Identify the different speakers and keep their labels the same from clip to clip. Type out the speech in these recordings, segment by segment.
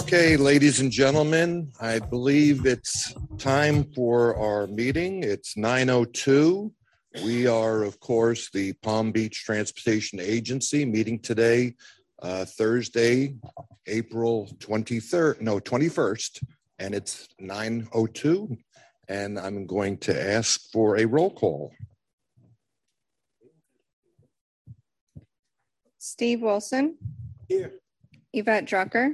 Speaker 1: Okay, ladies and gentlemen, I believe it's time for our meeting. It's 9:02. We are, of course, the Palm Beach Transportation Agency meeting today, Thursday, April 21st, and it's 9:02. And I'm going to ask for a roll call.
Speaker 2: Steve Wilson.
Speaker 3: Here.
Speaker 2: Yvette Drucker.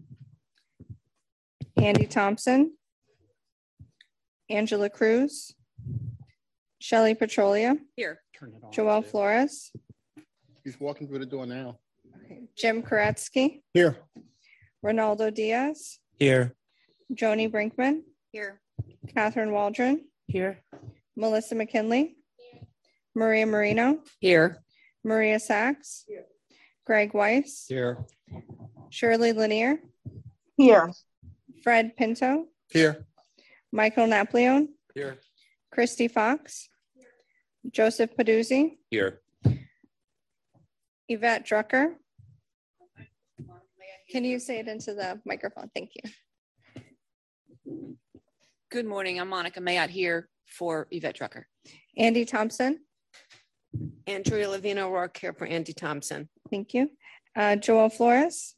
Speaker 2: Andy Thompson. Angela Cruz. Shelley Petrolia.
Speaker 4: Here.
Speaker 2: Joel Flores.
Speaker 3: He's walking through the door now.
Speaker 2: Jim Koretsky.
Speaker 3: Here.
Speaker 2: Ronaldo Diaz.
Speaker 3: Here.
Speaker 2: Joni Brinkman.
Speaker 4: Here.
Speaker 2: Catherine Waldron.
Speaker 4: Here.
Speaker 2: Melissa McKinley. Maria Marino.
Speaker 4: Here.
Speaker 2: Maria Sachs.
Speaker 4: Here.
Speaker 2: Greg Weiss.
Speaker 3: Here.
Speaker 2: Shirley Lanier.
Speaker 5: Here.
Speaker 2: Fred Pinto.
Speaker 3: Here.
Speaker 2: Michael Napoleon.
Speaker 3: Here.
Speaker 2: Christy Fox. Joseph Paduzzi.
Speaker 3: Here.
Speaker 2: Yvette Drucker. Can you say it into the microphone? Thank you.
Speaker 4: Good morning. I'm Monica Mayotte here for Yvette Drucker.
Speaker 2: Andy Thompson.
Speaker 6: Andrea Levine O'Rourke here for Andy Thompson.
Speaker 2: Thank you. Joel Flores.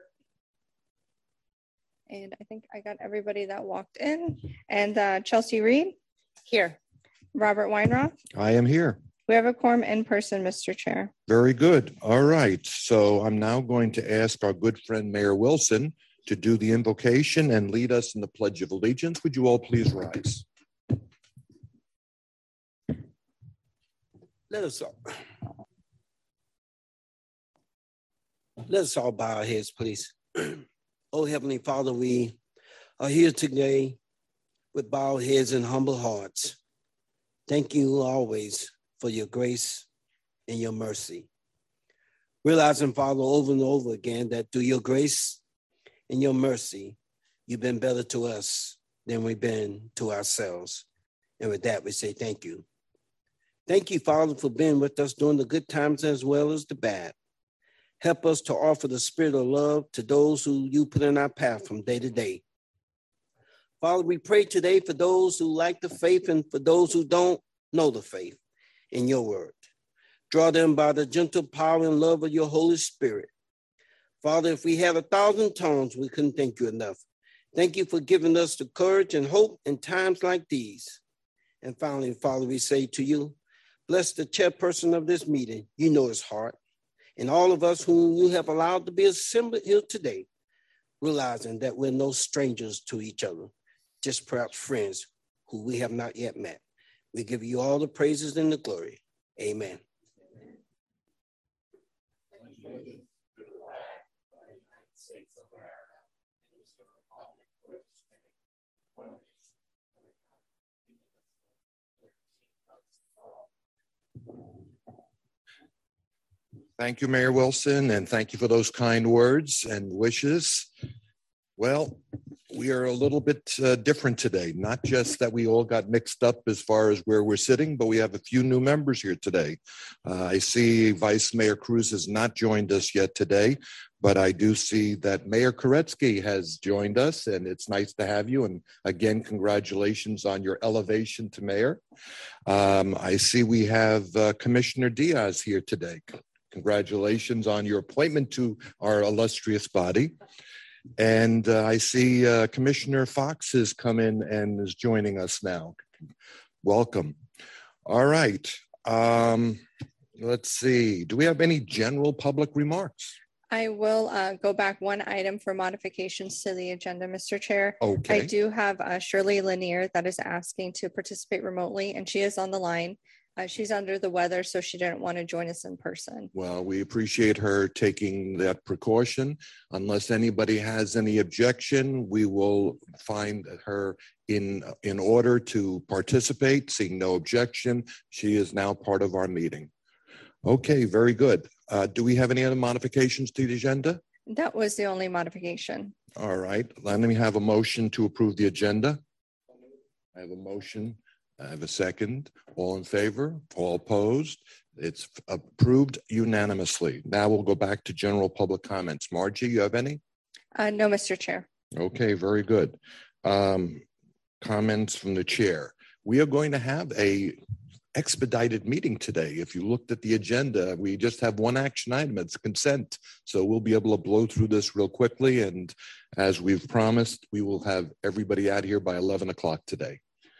Speaker 2: And I think I got everybody that walked in. And Chelsea Reed.
Speaker 6: Here.
Speaker 2: Robert Weinroth.
Speaker 1: I am here.
Speaker 2: We have a quorum in person, Mr. Chair.
Speaker 1: Very good. All right. So I'm now going to ask our good friend, Mayor Wilson, to do the invocation and lead us in the Pledge of Allegiance. Would you all please rise?
Speaker 3: Let us all bow our heads, please. Oh, Heavenly Father, we are here today with bowed heads and humble hearts. Thank you always for your grace and your mercy. Realizing, Father, over and over again that through your grace and your mercy, you've been better to us than we've been to ourselves. And with that, we say thank you. Thank you, Father, for being with us during the good times as well as the bad. Help us to offer the spirit of love to those who you put in our path from day to day. Father, we pray today for those who like the faith and for those who don't know the faith in your word. Draw them by the gentle power and love of your Holy Spirit. Father, if we had 1,000 tongues, we couldn't thank you enough. Thank you for giving us the courage and hope in times like these. And finally, Father, we say to you, bless the chairperson of this meeting. You know his heart. And all of us whom you have allowed to be assembled here today, realizing that we're no strangers to each other, just perhaps friends who we have not yet met. We give you all the praises and the glory. Amen.
Speaker 1: Thank you, Mayor Wilson, and thank you for those kind words and wishes. Well, we are a little bit different today, not just that we all got mixed up as far as where we're sitting, but we have a few new members here today. I see Vice Mayor Cruz has not joined us yet today, but I do see that Mayor Koretsky has joined us, and it's nice to have you. And again, congratulations on your elevation to mayor. I see we have Commissioner Diaz here today. Congratulations on your appointment to our illustrious body. And I see Commissioner Fox has come in and is joining us now. Welcome. All right. Let's see. Do we have any general public remarks?
Speaker 2: I will go back one item for modifications to the agenda, Mr. Chair.
Speaker 1: Okay.
Speaker 2: I do have Shirley Lanier that is asking to participate remotely, and she is on the line. She's under the weather, so she didn't want to join us in person.
Speaker 1: Well, we appreciate her taking that precaution. Unless anybody has any objection, we will find her in order to participate. Seeing no objection, she is now part of our meeting. Okay, very good. Do we have any other modifications to the agenda?
Speaker 2: That was the only modification.
Speaker 1: All right, let me have a motion to approve the agenda. I have a motion. I have a second. All in favor? All opposed? It's approved unanimously. Now we'll go back to general public comments. Margie, you have any?
Speaker 2: No, Mr. Chair.
Speaker 1: Okay, very good. Comments from the chair. We are going to have a expedited meeting today. If you looked at the agenda, we just have one action item. It's consent. So we'll be able to blow through this real quickly. And as we've promised, we will have everybody out here by 11 o'clock today.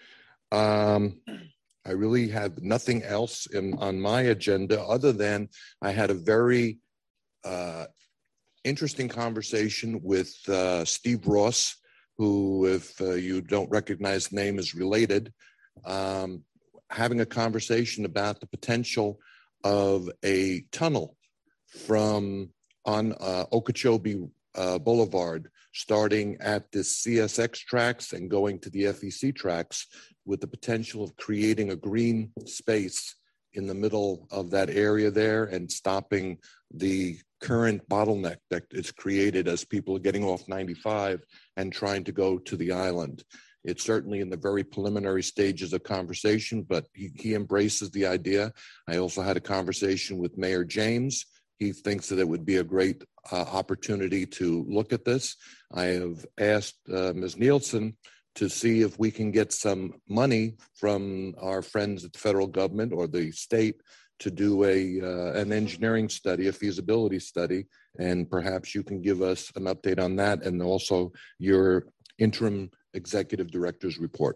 Speaker 1: I really have nothing else on my agenda other than I had a very interesting conversation with Steve Ross, who, if you don't recognize the name, is related. Having a conversation about the potential of a tunnel from on Okeechobee Boulevard, starting at the CSX tracks and going to the FEC tracks, with the potential of creating a green space in the middle of that area there and stopping the current bottleneck that is created as people are getting off 95 and trying to go to the island. It's certainly in the very preliminary stages of conversation, but he embraces the idea. I also had a conversation with Mayor James. He thinks that it would be a great opportunity to look at this. I have asked Ms. Nielsen to see if we can get some money from our friends at the federal government or the state to do an engineering study, a feasibility study, and perhaps you can give us an update on that and also your interim executive director's report.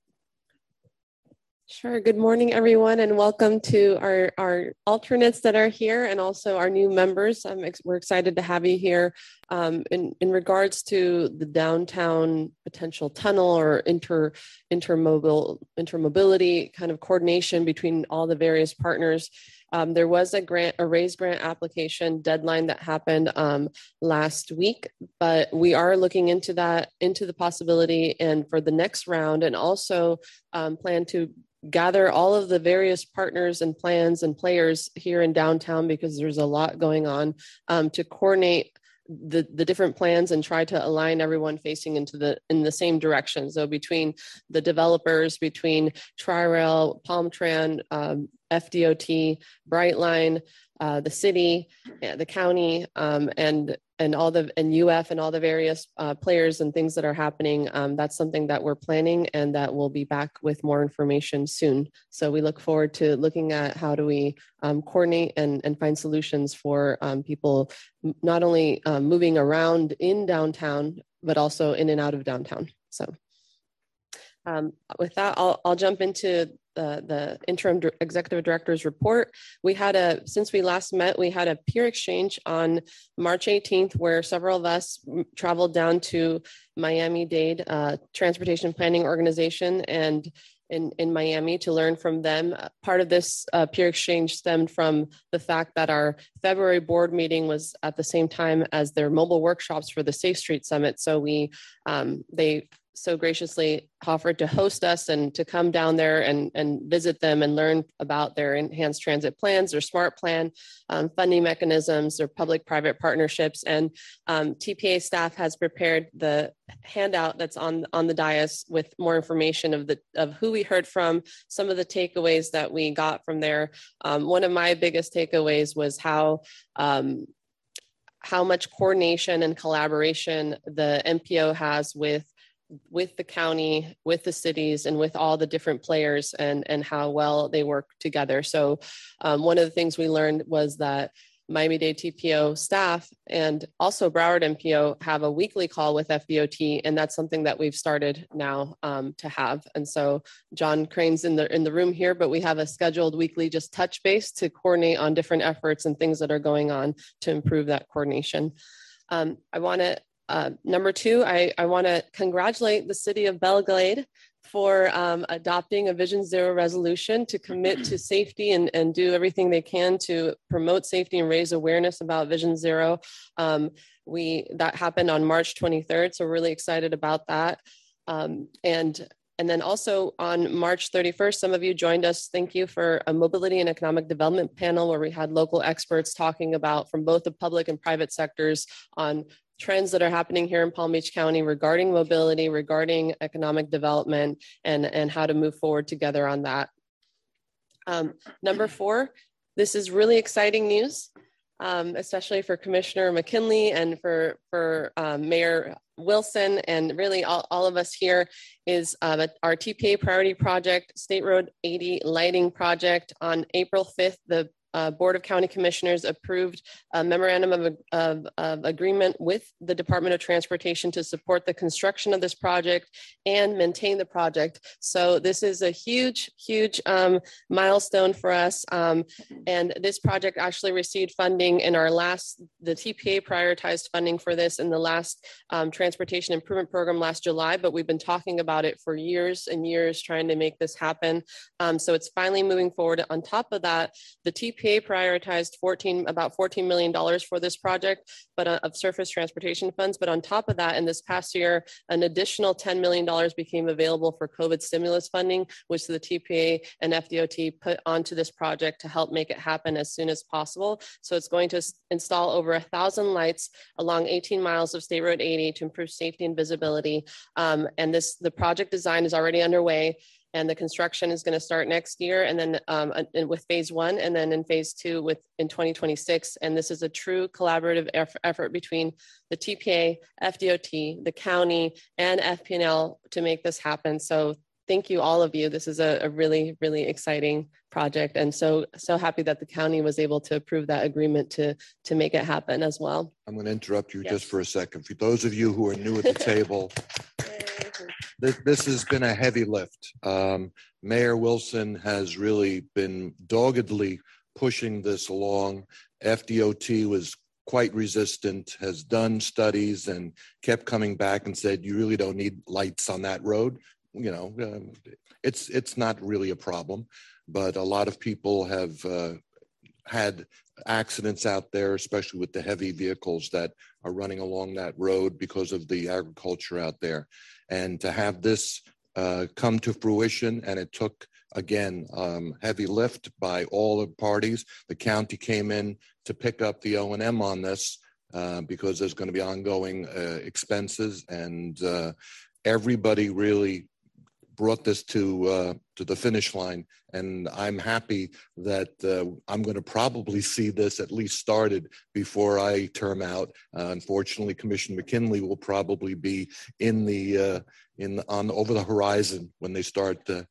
Speaker 5: Sure. Good morning, everyone, and welcome to our alternates that are here and also our new members. We're excited to have you here. In regards to the downtown potential tunnel or intermobility kind of coordination between all the various partners, there was a raise grant application deadline that happened last week, but we are looking into the possibility and for the next round, and also plan to gather all of the various partners and plans and players here in downtown, because there's a lot going on, to coordinate the different plans and try to align everyone facing in the same direction. So between the developers, between Tri-Rail, Palmtran, FDOT, Brightline, the city, the county, and UF and all the various players and things that are happening. That's something that we're planning, and that we'll be back with more information soon. So we look forward to looking at how do we coordinate and find solutions for people not only moving around in downtown, but also in and out of downtown. So with that, I'll jump into the interim executive director's report. Since we last met, we had a peer exchange on March 18th, where several of us traveled down to Miami-Dade Transportation Planning Organization and in Miami to learn from them. Part of this peer exchange stemmed from the fact that our February board meeting was at the same time as their mobile workshops for the Safe Street Summit. So they so graciously offered to host us and to come down there and visit them and learn about their enhanced transit plans, their SMART plan, funding mechanisms, their public-private partnerships. And TPA staff has prepared the handout that's on the dais with more information of who we heard from, some of the takeaways that we got from there. One of my biggest takeaways was how much coordination and collaboration the MPO has with the county, with the cities, and with all the different players, and how well they work together. So one of the things we learned was that Miami-Dade TPO staff and also Broward MPO have a weekly call with FDOT, and that's something that we've started now to have. And so John Crane's in the room here, but we have a scheduled weekly just touch base to coordinate on different efforts and things that are going on to improve that coordination. Number two, I want to congratulate the city of Belle Glade for adopting a Vision Zero resolution to commit to safety and do everything they can to promote safety and raise awareness about Vision Zero. That happened on March 23rd, so we're really excited about that. And then also on March 31st, some of you joined us. Thank you for a mobility and economic development panel where we had local experts talking about from both the public and private sectors on trends that are happening here in Palm Beach County regarding mobility, regarding economic development, and how to move forward together on that. Number four, this is really exciting news, especially for Commissioner McKinley and for Mayor Wilson and really all of us here is our TPA priority project, State Road 80 lighting project. On April 5th, the Board of County Commissioners approved a memorandum of agreement with the Department of Transportation to support the construction of this project and maintain the project. So this is a huge milestone for us. And this project actually received funding in the TPA prioritized funding for this in the last transportation improvement program last July, but we've been talking about it for years and years trying to make this happen. So it's finally moving forward. On top of that, the TPA prioritized about $14 million for this project, but of surface transportation funds. But on top of that, in this past year, an additional $10 million became available for COVID stimulus funding, which the TPA and FDOT put onto this project to help make it happen as soon as possible. So it's going to install over 1,000 lights along 18 miles of State Road 80 to improve safety and visibility. And the project design is already underway. And the construction is going to start next year, and then with phase 1, and then in phase 2 in 2026. And this is a true collaborative effort between the TPA, FDOT, the county, and FP&L to make this happen. So thank you, all of you. This is a really, really exciting project, and so happy that the county was able to approve that agreement to make it happen as well.
Speaker 1: I'm going to interrupt you just for a second. For those of you who are new at the table, this has been a heavy lift. Mayor Wilson has really been doggedly pushing this along. FDOT was quite resistant, has done studies and kept coming back and said, you really don't need lights on that road. You know, it's not really a problem, but a lot of people have had accidents out there, especially with the heavy vehicles that are running along that road because of the agriculture out there. And to have this come to fruition, and it took, again, heavy lift by all the parties. The county came in to pick up the O&M on this because there's going to be ongoing expenses, and everybody really brought this to the finish line. And I'm happy that I'm going to probably see this at least started before I term out. Unfortunately, Commissioner McKinley will probably be over the horizon when they start. Oh,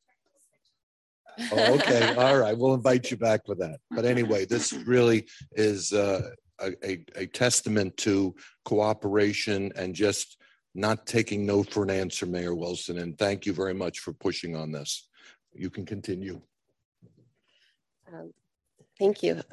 Speaker 1: okay, all right, we'll invite you back for that. But anyway, this really is a testament to cooperation and just not taking no for an answer, Mayor Wilson. And thank you very much for pushing on this. You can continue.
Speaker 5: Thank you.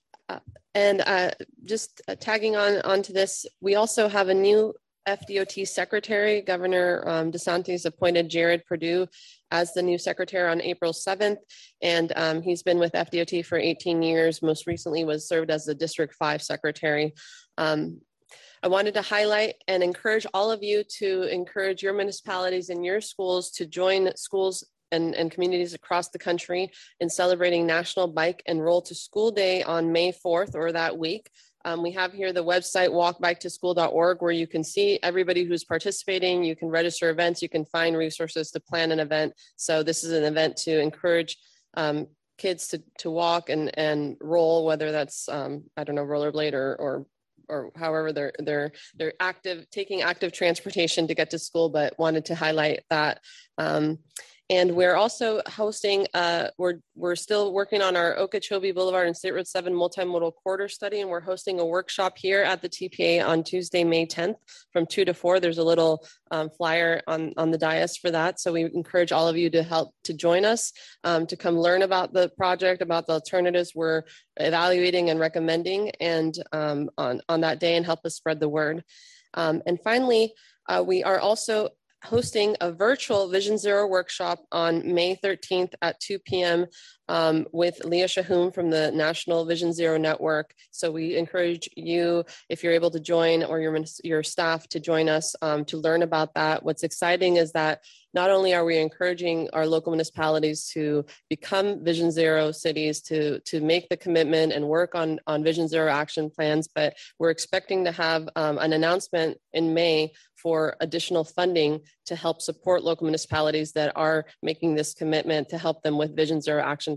Speaker 5: Just tagging onto this, we also have a new FDOT secretary. Governor DeSantis appointed Jared Perdue as the new secretary on April 7th. And he's been with FDOT for 18 years. Most recently served as the District 5 secretary. I wanted to highlight and encourage all of you to encourage your municipalities and your schools to join schools and communities across the country in celebrating National Bike and Roll to School Day on May 4th or that week. We have here the website walkbiketoschool.org, where you can see everybody who's participating. You can register events, you can find resources to plan an event. So this is an event to encourage kids to walk and roll, whether that's I don't know, rollerblade or however they're taking active transportation to get to school, but wanted to highlight that. And we're also hosting, we're still working on our Okeechobee Boulevard and State Road 7 multimodal corridor study, and we're hosting a workshop here at the TPA on Tuesday, May 10th from 2 to 4. There's a little flyer on the dais for that. So we encourage all of you to join us, to come learn about the project, about the alternatives we're evaluating and recommending, and on that day, and help us spread the word. And finally, we are also hosting a virtual Vision Zero workshop on May 13th at 2 p.m. With Leah Shahum from the National Vision Zero Network. So we encourage you, if you're able to join, or your staff to join us to learn about that. What's exciting is that not only are we encouraging our local municipalities to become Vision Zero cities, to make the commitment and work on Vision Zero action plans, but we're expecting to have an announcement in May for additional funding to help support local municipalities that are making this commitment to help them with Vision Zero action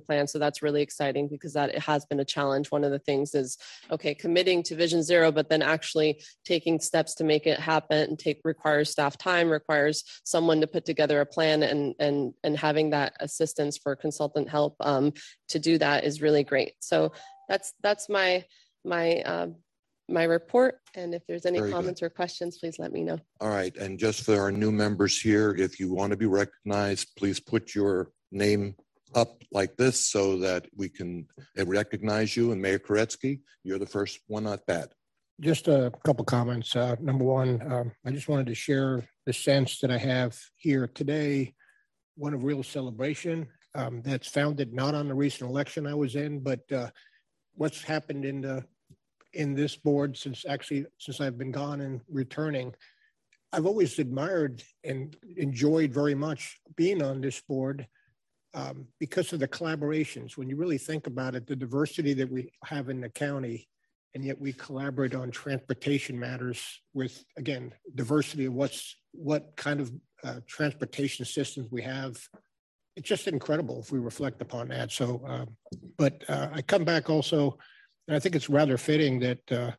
Speaker 5: plan. So that's really exciting because that it has been a challenge. One of the things is, okay, committing to Vision Zero, but then actually taking steps to make it happen and requires staff time, requires someone to put together a plan, and having that assistance for consultant help to do that is really great. So that's my report. And if there's any
Speaker 1: Very
Speaker 5: comments or questions, please let me know.
Speaker 1: All right. And just for our new members here, if you want to be recognized, please put your name up like this so that we can recognize you. And Mayor Koretsky, you're the first one at bat.
Speaker 7: Just a couple comments. Number one, I just wanted to share the sense that I have here today, one of real celebration that's founded not on the recent election I was in, but what's happened in this board since I've been gone and returning. I've always admired and enjoyed very much being on this board because of the collaborations. When you really think about it, the diversity that we have in the county, and yet we collaborate on transportation matters with, again, diversity of what kind of transportation systems we have. It's just incredible if we reflect upon that. So, but I come back also, and I think it's rather fitting that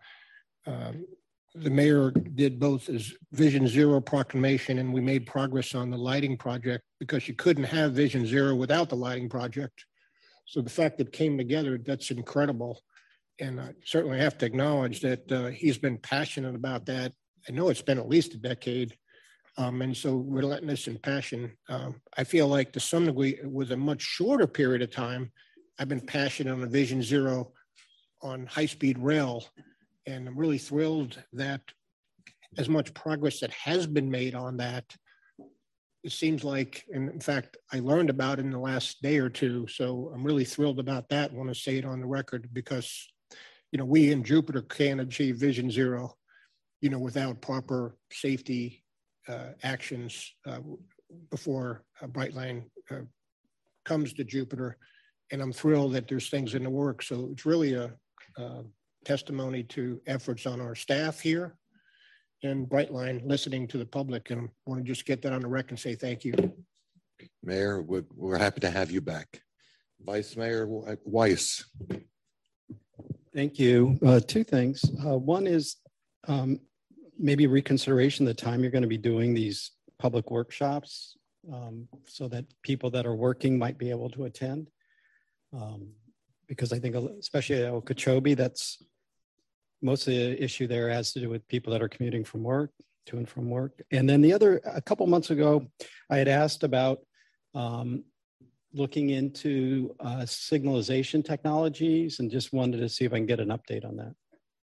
Speaker 7: the mayor did both his Vision Zero proclamation, and we made progress on the lighting project, because you couldn't have Vision Zero without the lighting project. So the fact that it came together, that's incredible. And I certainly have to acknowledge that he's been passionate about that. I know it's been at least a decade. And so relentless and passion. I feel like to some degree, it was a much shorter period of time. I've been passionate on the Vision Zero on high-speed rail. And I'm really thrilled that as much progress that has been made on that, it seems like, and in fact, I learned about it in the last day or two. So I'm really thrilled about that. I want to say it on the record because, you know, we in Jupiter can't achieve Vision Zero, you know, without proper safety actions before Brightline comes to Jupiter. And I'm thrilled that there's things in the works. So it's really a testimony to efforts on our staff here and Brightline listening to the public. And I want to just get that on the record and say thank you.
Speaker 1: Mayor, we're happy to have you back. Vice Mayor Weiss.
Speaker 8: Thank you. Two things. One is maybe reconsideration the time you're going to be doing these public workshops so that people that are working might be able to attend. Because I think, especially at Okeechobee, that's most of the issue there has to do with people that are commuting from work, to and from work. And then the other, a couple months ago, I had asked about looking into signalization technologies and just wanted to see if I can get an update on that.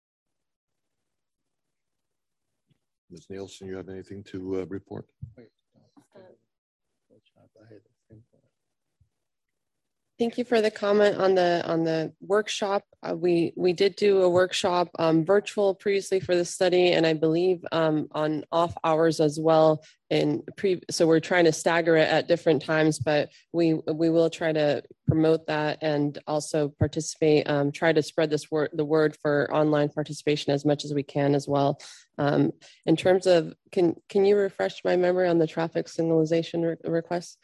Speaker 1: Ms. Nielsen, you have anything to report?
Speaker 5: Thank you for the comment on the workshop. We did do a workshop virtual previously for the study, and I believe on off hours as well. So we're trying to stagger it at different times, but we will try to promote that and also participate. Try to spread the word for online participation as much as we can as well. In terms of, can you refresh my memory on the traffic signalization requests?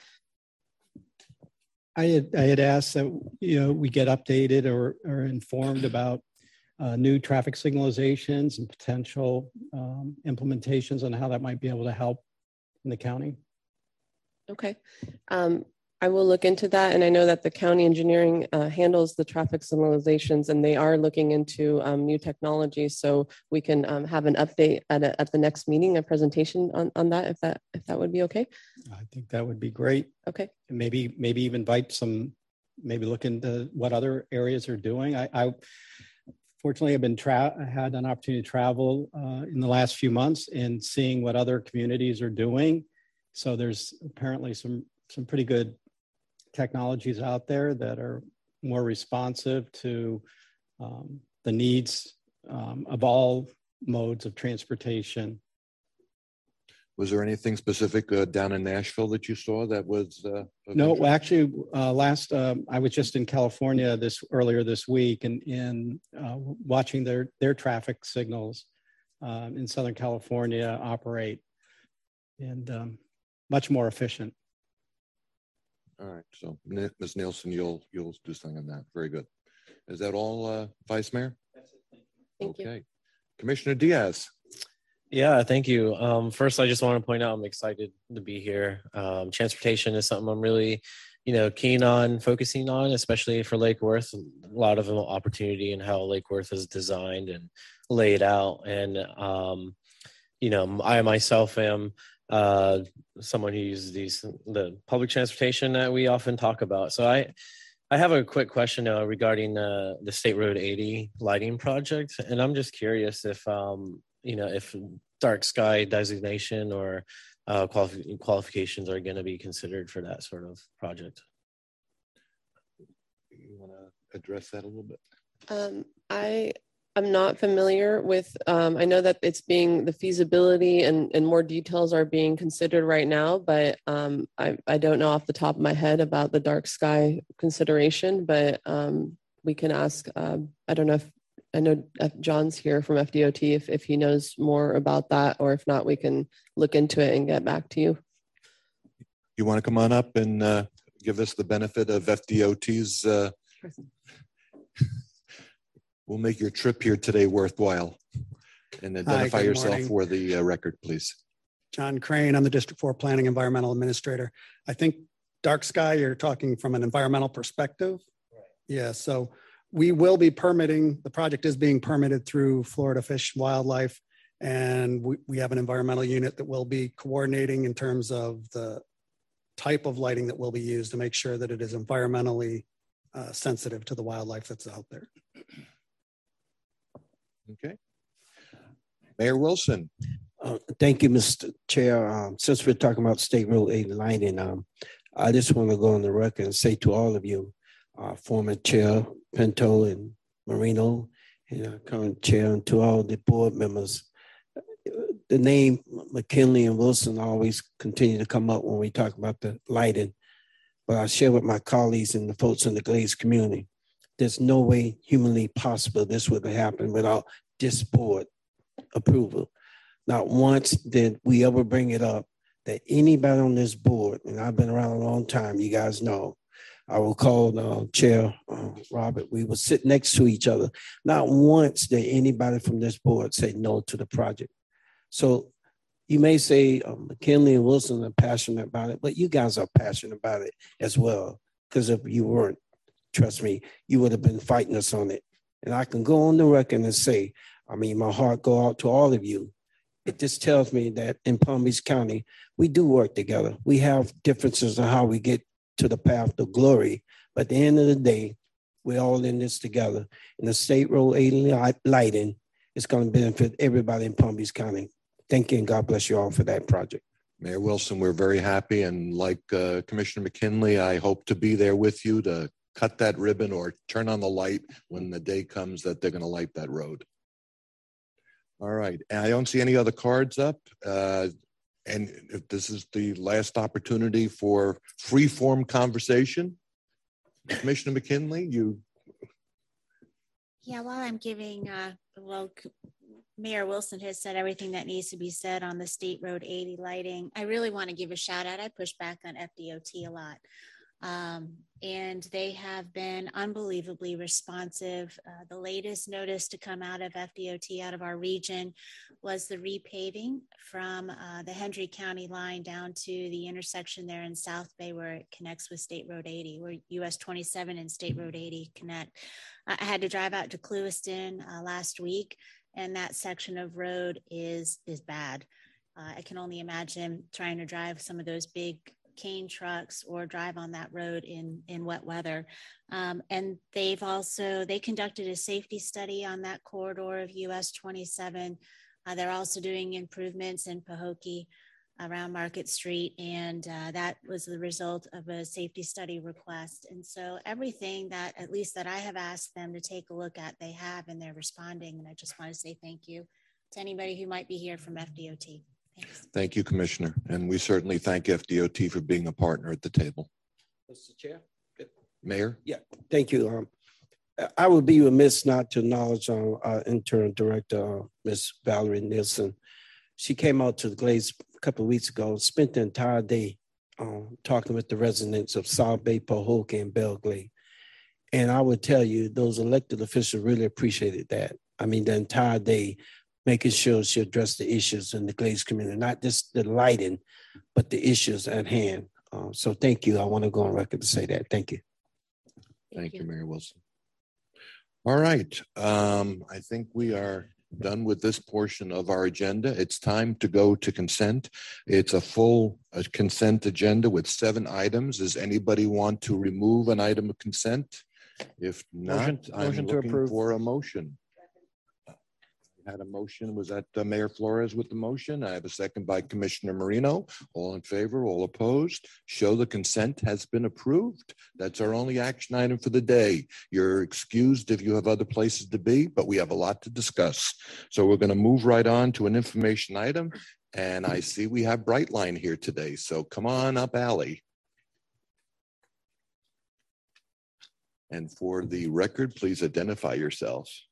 Speaker 8: I had asked that, you know, we get updated or informed about new traffic signalizations and potential implementations on how that might be able to help in the county.
Speaker 5: Okay. I will look into that. And I know that the county engineering handles the traffic signalizations, and they are looking into new technology. So we can have an update at the next meeting, a presentation on that, if that would be okay.
Speaker 8: I think that would be great.
Speaker 5: Okay.
Speaker 8: And maybe even invite maybe look into what other areas are doing. I fortunately have had an opportunity to travel in the last few months and seeing what other communities are doing. So there's apparently some pretty good technologies out there that are more responsive to the needs of all modes of transportation.
Speaker 1: Was there anything specific down in Nashville that you saw that was?
Speaker 8: No, well, actually, I was just in California earlier this week and watching their traffic signals in Southern California operate, and much more efficient.
Speaker 1: All right, so Ms. Nielsen, you'll do something on that. Very good. Is that all, Vice Mayor?
Speaker 5: Thank you.
Speaker 1: Okay. Commissioner Diaz.
Speaker 9: Yeah, thank you. First, I just want to point out I'm excited to be here. Transportation is something I'm really, keen on focusing on, especially for Lake Worth. A lot of opportunity in how Lake Worth is designed and laid out. And, I myself am someone who uses the public transportation that we often talk about. So I have a quick question regarding the State Road 80 lighting project. And I'm just curious if dark sky designation or qualifications are going to be considered for that sort of project.
Speaker 1: You want to address that a little bit?
Speaker 5: I'm not familiar with, I know that the feasibility and more details are being considered right now, but I don't know off the top of my head about the dark sky consideration, but we can ask, I don't know I know John's here from FDOT if he knows more about that, or if not, we can look into it and get back to you.
Speaker 1: You want to come on up and give us the benefit of FDOT's we'll make your trip here today worthwhile. And identify yourself
Speaker 10: morning.
Speaker 1: For the record, please.
Speaker 10: John Crane, I'm the District 4 Planning Environmental Administrator. I think dark sky, you're talking from an environmental perspective. Right. Yeah, so we will be permitting, the project is being permitted through Florida Fish and Wildlife, and we have an environmental unit that will be coordinating in terms of the type of lighting that will be used to make sure that it is environmentally sensitive to the wildlife that's out there.
Speaker 1: Okay. Mayor Wilson.
Speaker 3: Thank you, Mr. Chair. Since we're talking about State Road 80 lighting, I just want to go on the record and say to all of you, former Chair Pinto and Marino, and current Chair, and to all the board members, the name McKinley and Wilson always continue to come up when we talk about the lighting. But I share with my colleagues and the folks in the Glades community, there's no way humanly possible this would happen without this board approval. Not once did we ever bring it up that anybody on this board, and I've been around a long time, you guys know, I will call Chair Robert, we would sit next to each other. Not once did anybody from this board say no to the project. So you may say McKinley and Wilson are passionate about it, but you guys are passionate about it as well. Because if you weren't, trust me, you would have been fighting us on it. And I can go on the record and say, my heart go out to all of you. It just tells me that in Palm Beach County, we do work together. We have differences on how we get to the path of glory. But at the end of the day, we're all in this together. And the State Road 80 lighting is going to benefit everybody in Palm Beach County. Thank you, and God bless you all for that project.
Speaker 1: Mayor Wilson, we're very happy. And like Commissioner McKinley, I hope to be there with you to cut that ribbon or turn on the light when the day comes that they're going to light that road. All right. And I don't see any other cards up. And if this is the last opportunity for free-form conversation, Commissioner McKinley, you.
Speaker 11: Yeah, while I'm giving, Mayor Wilson has said everything that needs to be said on the State Road 80 lighting. I really want to give a shout out. I push back on FDOT a lot. And they have been unbelievably responsive. The latest notice to come out of FDOT out of our region was the repaving from the Hendry County line down to the intersection there in South Bay where it connects with State Road 80, where US 27 and State Road 80 connect. I had to drive out to Clewiston last week, and that section of road is bad. I can only imagine trying to drive some of those big cane trucks or drive on that road in wet weather. And they conducted a safety study on that corridor of US 27. They're also doing improvements in Pahokee around Market Street. And that was the result of a safety study request. And so everything that, at least that I have asked them to take a look at, they have, and they're responding. And I just want to say thank you to anybody who might be here from FDOT. Thanks.
Speaker 1: Thank you, Commissioner. And we certainly thank FDOT for being a partner at the table.
Speaker 3: Mr. Chair? Good.
Speaker 1: Mayor?
Speaker 3: Yeah, thank you. I would be remiss not to acknowledge our interim director, Ms. Valerie Nielsen. She came out to the Glades a couple of weeks ago and spent the entire day talking with the residents of South Bay, Pahokee, and Belglade. And I would tell you, those elected officials really appreciated that. I mean, the entire day, making sure she addressed the issues in the Glades community, not just the lighting, but the issues at hand. So thank you. I want to go on record to say that. Thank you.
Speaker 1: Thank you, Mayor Wilson. All right. I think we are done with this portion of our agenda. It's time to go to consent. It's a full consent agenda with 7 items. Does anybody want to remove an item of consent? If not, I'm looking for a motion. Had a motion. Was that Mayor Flores with the motion? I have a second by Commissioner Marino. All in favor, all opposed. Show the consent has been approved. That's our only action item for the day. You're excused if you have other places to be, but we have a lot to discuss. So we're going to move right on to an information item. And I see we have Brightline here today. So come on up, Allie. And for the record, please identify yourselves.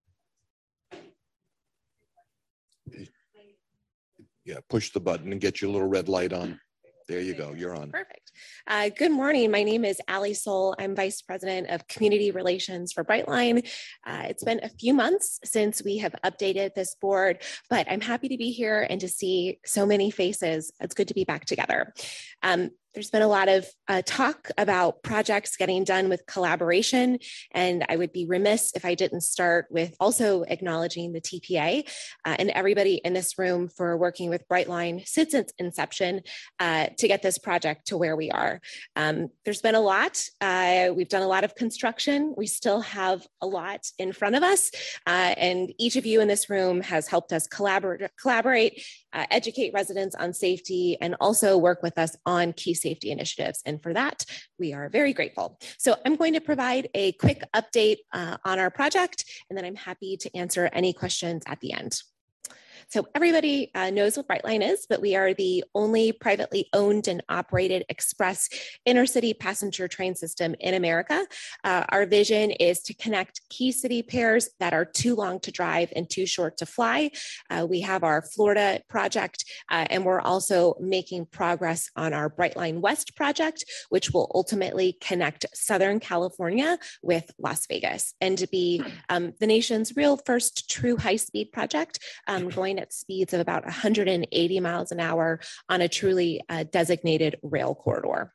Speaker 1: Yeah, push the button and get your little red light on. There you go. You're on.
Speaker 12: Perfect. Good morning. My name is Allie Soul. I'm Vice President of Community Relations for Brightline. It's been a few months since we have updated this board, but I'm happy to be here and to see so many faces. It's good to be back together. There's been a lot of talk about projects getting done with collaboration, and I would be remiss if I didn't start with also acknowledging the TPA and everybody in this room for working with Brightline since its inception to get this project to where we are. There's been a lot. We've done a lot of construction. We still have a lot in front of us, and each of you in this room has helped us collaborate, educate residents on safety, and also work with us on key safety initiatives. And for that, we are very grateful. So I'm going to provide a quick update on our project, and then I'm happy to answer any questions at the end. So everybody knows what Brightline is, but we are the only privately owned and operated express intercity passenger train system in America. Our vision is to connect key city pairs that are too long to drive and too short to fly. We have our Florida project, and we're also making progress on our Brightline West project, which will ultimately connect Southern California with Las Vegas and to be the nation's real first true high-speed project, going at speeds of about 180 miles an hour on a truly designated rail corridor.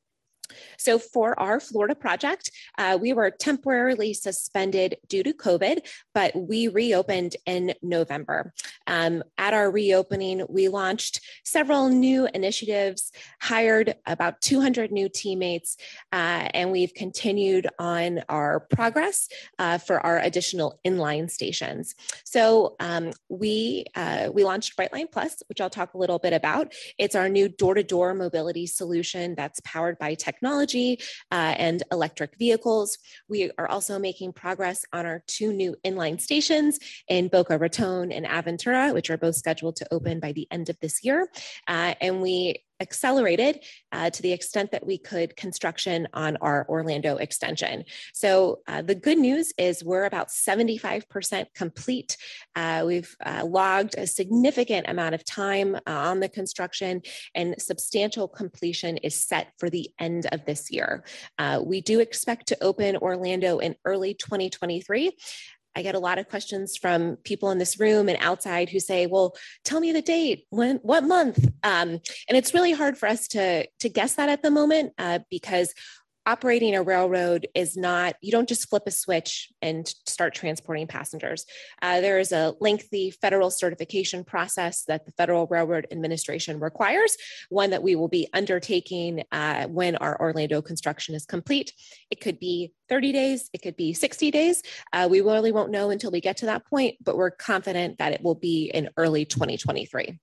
Speaker 12: So for our Florida project, we were temporarily suspended due to COVID, but we reopened in November. At our reopening, we launched several new initiatives, hired about 200 new teammates, and we've continued on our progress for our additional inline stations. So we launched Brightline Plus, which I'll talk a little bit about. It's our new door-to-door mobility solution that's powered by technology and electric vehicles. We are also making progress on our 2 new inline stations in Boca Raton and Aventura, which are both scheduled to open by the end of this year. And we accelerated to the extent that we could construction on our Orlando extension. So the good news is we're about 75% complete. We've logged a significant amount of time on the construction, and substantial completion is set for the end of this year. We do expect to open Orlando in early 2023. I get a lot of questions from people in this room and outside who say, well, tell me the date, what month? And it's really hard for us to guess that at the moment because operating a railroad is not, you don't just flip a switch and start transporting passengers. There is a lengthy federal certification process that the Federal Railroad Administration requires, one that we will be undertaking when our Orlando construction is complete. It could be 30 days, it could be 60 days. We really won't know until we get to that point, but we're confident that it will be in early 2023.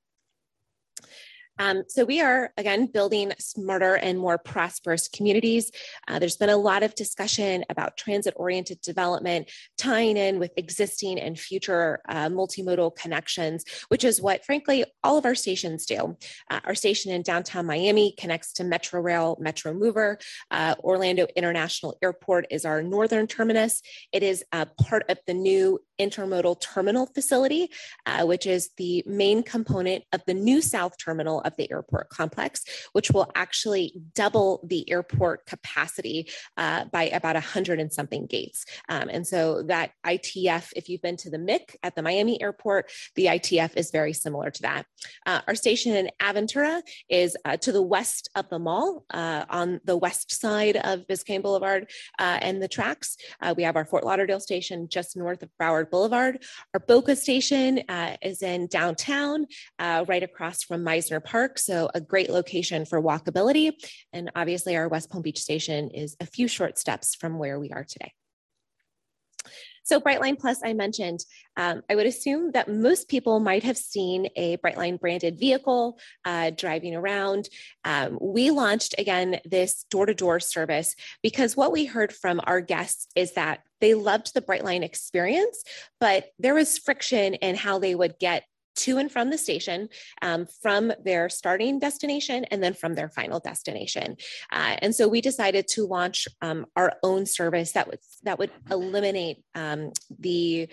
Speaker 12: So we are, again, building smarter and more prosperous communities. There's been a lot of discussion about transit-oriented development, tying in with existing and future multimodal connections, which is what, frankly, all of our stations do. Our station in downtown Miami connects to Metro Rail, Metro Mover. Orlando International Airport is our northern terminus. It is part of the new intermodal terminal facility, which is the main component of the new south terminal of the airport complex, which will actually double the airport capacity by about 100 and something gates. And so that ITF, if you've been to the MIC at the Miami airport, the ITF is very similar to that. Our station in Aventura is to the west of the mall, on the west side of Biscayne Boulevard and the tracks. We have our Fort Lauderdale station just north of Broward Boulevard. Our Boca station is in downtown, right across from Meisner Park. So a great location for walkability. And obviously our West Palm Beach station is a few short steps from where we are today. So Brightline Plus, I mentioned, I would assume that most people might have seen a Brightline branded vehicle driving around. We launched, again, this door-to-door service because what we heard from our guests is that they loved the Brightline experience, but there was friction in how they would get to and from the station, from their starting destination and then from their final destination. And so we decided to launch our own service that would eliminate the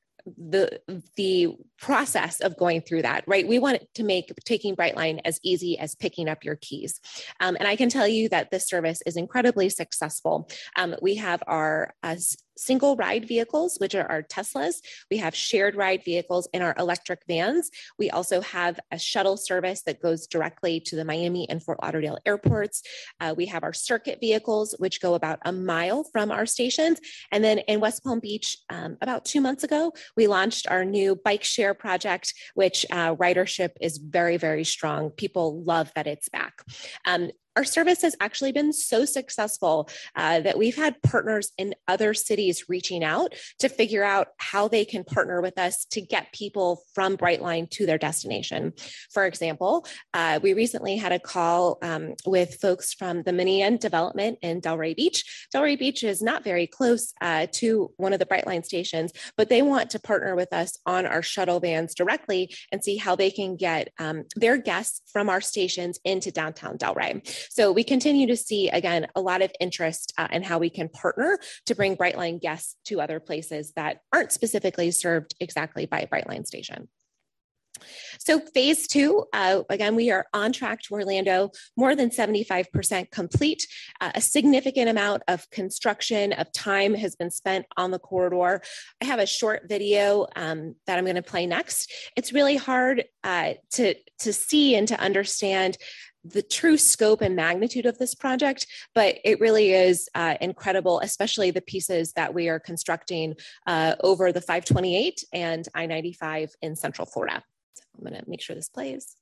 Speaker 12: process of going through that, right? We want to make taking Brightline as easy as picking up your keys. And I can tell you that this service is incredibly successful. We have our single ride vehicles, which are our Teslas. We have shared ride vehicles in our electric vans. We also have a shuttle service that goes directly to the Miami and Fort Lauderdale airports. We have our circuit vehicles, which go about a mile from our stations. And then in West Palm Beach, about 2 months ago, we launched our new bike share project, which ridership is very, very strong. People love that it's back. Our service has actually been so successful that we've had partners in other cities reaching out to figure out how they can partner with us to get people from Brightline to their destination. For example, we recently had a call with folks from the Minian development in Delray Beach. Delray Beach is not very close to one of the Brightline stations, but they want to partner with us on our shuttle vans directly and see how they can get their guests from our stations into downtown Delray. So we continue to see, again, a lot of interest in how we can partner to bring Brightline guests to other places that aren't specifically served exactly by a Brightline station. So phase 2, again, we are on track to Orlando, more than 75% complete. A significant amount of construction of time has been spent on the corridor. I have a short video that I'm going to play next. It's really hard to see and to understand the true scope and magnitude of this project, but it really is incredible, especially the pieces that we are constructing over the 528 and I-95 in Central Florida. So I'm going to make sure this plays.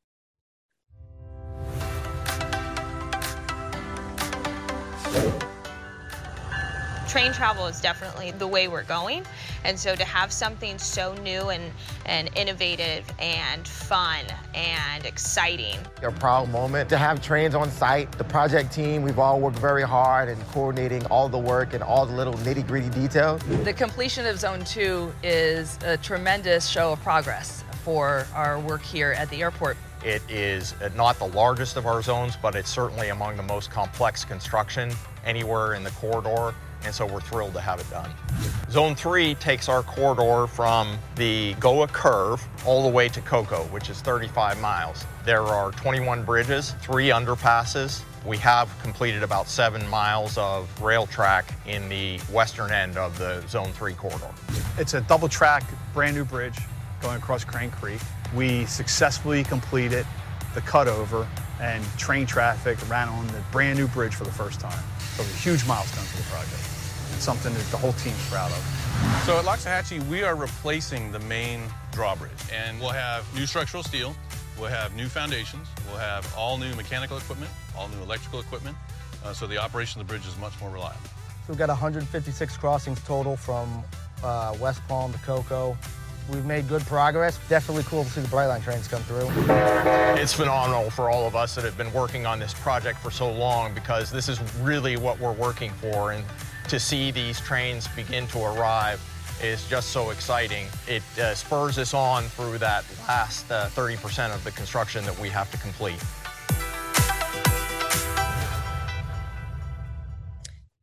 Speaker 13: Train travel is definitely the way we're going. And so to have something so new and innovative and fun and exciting.
Speaker 14: A proud moment to have trains on site. The project team, we've all worked very hard in coordinating all the work and all the little nitty-gritty details.
Speaker 15: The completion of Zone 2 is a tremendous show of progress for our work here at the airport.
Speaker 16: It is not the largest of our zones, but it's certainly among the most complex construction anywhere in the corridor. And so we're thrilled to have it done. Zone 3 takes our corridor from the Goa Curve all the way to Cocoa, which is 35 miles. There are 21 bridges, 3 underpasses. We have completed about 7 miles of rail track in the western end of the Zone 3 corridor.
Speaker 17: It's a double track, brand new bridge going across Crane Creek. We successfully completed the cutover and train traffic ran on the brand new bridge for the first time. So it was a huge milestone for the project. It's something that the whole team's proud of.
Speaker 18: So at Loxahatchee, we are replacing the main drawbridge, and we'll have new structural steel, we'll have new foundations, we'll have all new mechanical equipment, all new electrical equipment, so the operation of the bridge is much more reliable.
Speaker 14: So we've got 156 crossings total from West Palm to Cocoa. We've made good progress. Definitely cool to see the Brightline trains come through.
Speaker 16: It's phenomenal for all of us that have been working on this project for so long, because this is really what we're working for, and to see these trains begin to arrive is just so exciting. It spurs us on through that last 30% of the construction that we have to complete.
Speaker 12: So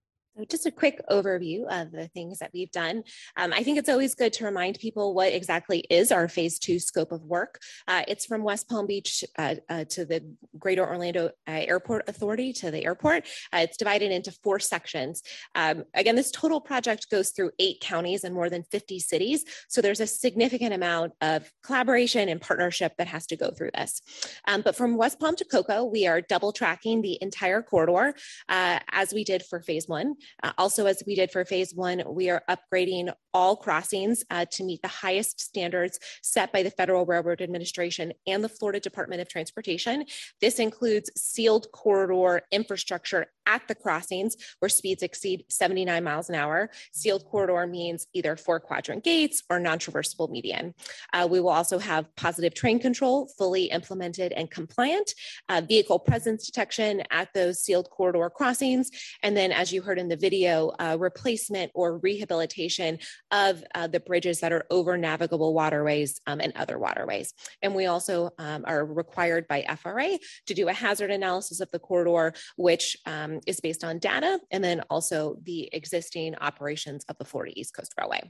Speaker 12: just a quick overview of the things that we've done. I think it's always good to remind people what exactly is our phase 2 scope of work. It's from West Palm Beach to the Greater Orlando Airport Authority to the airport. It's divided into 4 sections. Again, this total project goes through 8 counties and more than 50 cities. So there's a significant amount of collaboration and partnership that has to go through this. But from West Palm to Cocoa, we are double tracking the entire corridor as we did for phase 1. Also, as we did for phase 1, we are upgrading all crossings to meet the highest standards set by the Federal Railroad Administration and the Florida Department of Transportation. This includes sealed corridor infrastructure at the crossings where speeds exceed 79 miles an hour. Sealed corridor means either 4-quadrant gates or non-traversable median. We will also have positive train control fully implemented and compliant, vehicle presence detection at those sealed corridor crossings, and then, as you heard in the video, replacement or rehabilitation of the bridges that are over navigable waterways and other waterways. And we also are required by FRA to do a hazard analysis of the corridor, which is based on data, and then also the existing operations of the Florida East Coast Railway.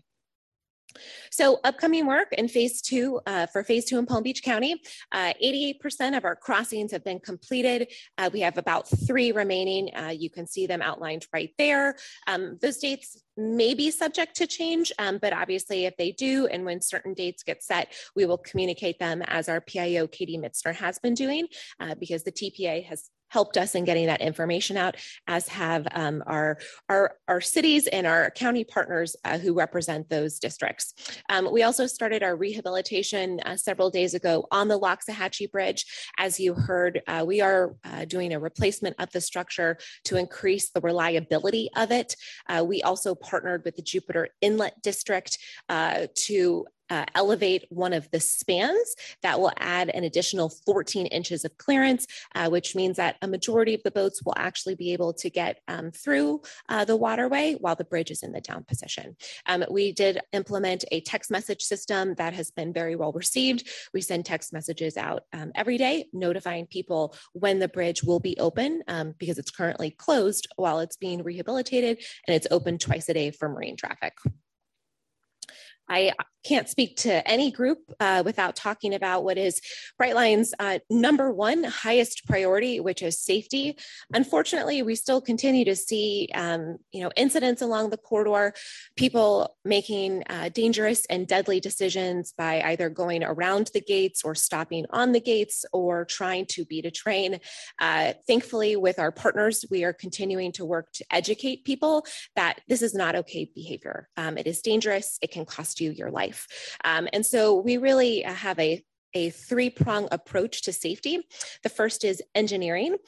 Speaker 12: So upcoming work in phase 2, for phase 2 in Palm Beach County, 88% of our crossings have been completed. We have about 3 remaining. You can see them outlined right there. Those dates may be subject to change, but obviously if they do, and when certain dates get set, we will communicate them as our PIO, Katie Mitzner, has been doing, because the TPA has helped us in getting that information out, as have our cities and our county partners who represent those districts. We also started our rehabilitation several days ago on the Loxahatchee Bridge. As you heard, we are doing a replacement of the structure to increase the reliability of it. We also partnered with the Jupiter Inlet District to elevate one of the spans that will add an additional 14 inches of clearance, which means that a majority of the boats will actually be able to get through the waterway while the bridge is in the down position. We did implement a text message system that has been very well received. We send text messages out every day, notifying people when the bridge will be open, because it's currently closed while it's being rehabilitated, and it's open twice a day for marine traffic. I can't speak to any group without talking about what is Brightline's #1 highest priority, which is safety. Unfortunately, we still continue to see incidents along the corridor, people making dangerous and deadly decisions by either going around the gates or stopping on the gates or trying to beat a train. Thankfully, with our partners, we are continuing to work to educate people that this is not okay behavior. It is dangerous. It can cost you your life. And so we really have a 3-prong approach to safety. The first is engineering.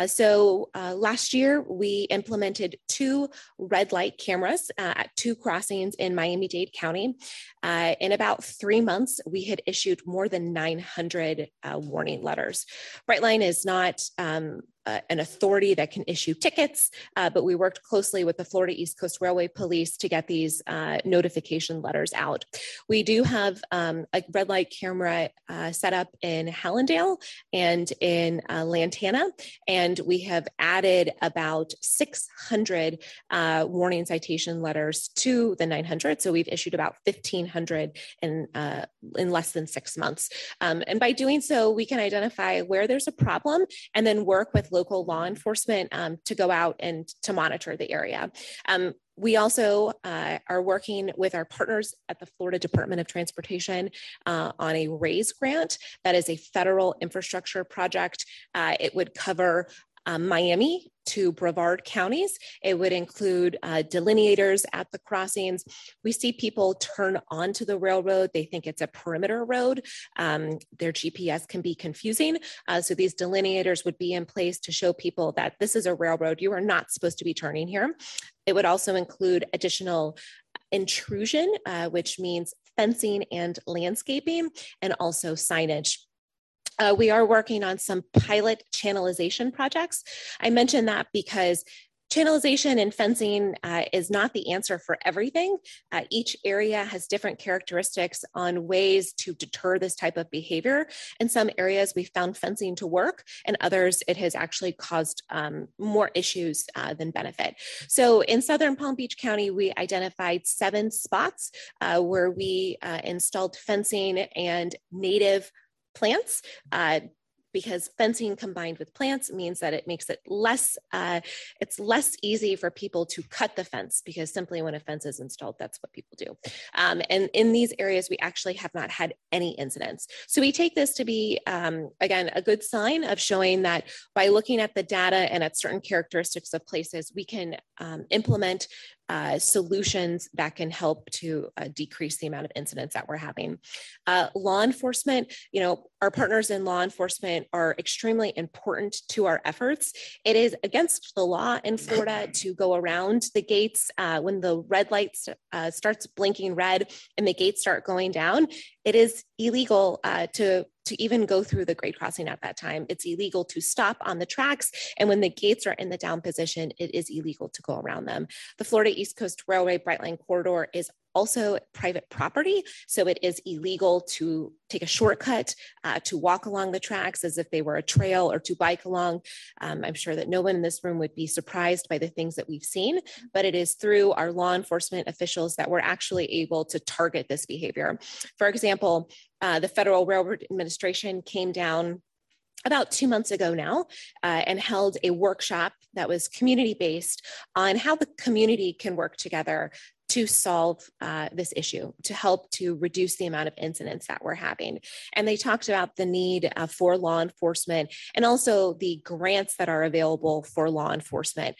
Speaker 12: Last year, we implemented 2 red light cameras at 2 crossings in Miami-Dade County. In about 3 months, we had issued more than 900 warning letters. Brightline is not an authority that can issue tickets, but we worked closely with the Florida East Coast Railway Police to get these notification letters out. We do have a red light camera set up in Hallandale and in Lantana, and we have added about 600 warning citation letters to the 900. So we've issued about 1,500 in less than 6 months. And by doing so, we can identify where there's a problem and then work with local law enforcement to go out and to monitor the area. We also are working with our partners at the Florida Department of Transportation on a RAISE grant. That is a federal infrastructure project. It would cover Miami to Brevard counties. It would include delineators at the crossings. We see people turn onto the railroad. They think it's a perimeter road. Their GPS can be confusing. So these delineators would be in place to show people that this is a railroad. You are not supposed to be turning here. It would also include additional intrusion, which means fencing and landscaping, and also signage. We are working on some pilot channelization projects. I mention that because Channelization and fencing is not the answer for everything. Each area has different characteristics on ways to deter this type of behavior. In some areas, we found fencing to work, and others, it has actually caused more issues than benefit. So in Southern Palm Beach County, we identified 7 spots where we installed fencing and native plants. Because fencing combined with plants means that it makes it it's less easy for people to cut the fence, because simply when a fence is installed, that's what people do. And in these areas, we actually have not had any incidents. So we take this to be, again, a good sign of showing that by looking at the data and at certain characteristics of places, we can implement solutions that can help to decrease the amount of incidents that we're having. Law enforcement, our partners in law enforcement are extremely important to our efforts. It is against the law in Florida to go around the gates when the red light starts blinking red and the gates start going down. It is illegal to even go through the grade crossing at that time. It's illegal to stop on the tracks. And when the gates are in the down position, it is illegal to go around them. The Florida East Coast Railway Brightline Corridor is also private property. So it is illegal to take a shortcut, to walk along the tracks as if they were a trail, or to bike along. I'm sure that no one in this room would be surprised by the things that we've seen, but it is through our law enforcement officials that we're actually able to target this behavior. For example, the Federal Railroad Administration came down about 2 months ago now and held a workshop that was community-based on how the community can work together to solve this issue, to help to reduce the amount of incidents that we're having. And they talked about the need for law enforcement and also the grants that are available for law enforcement.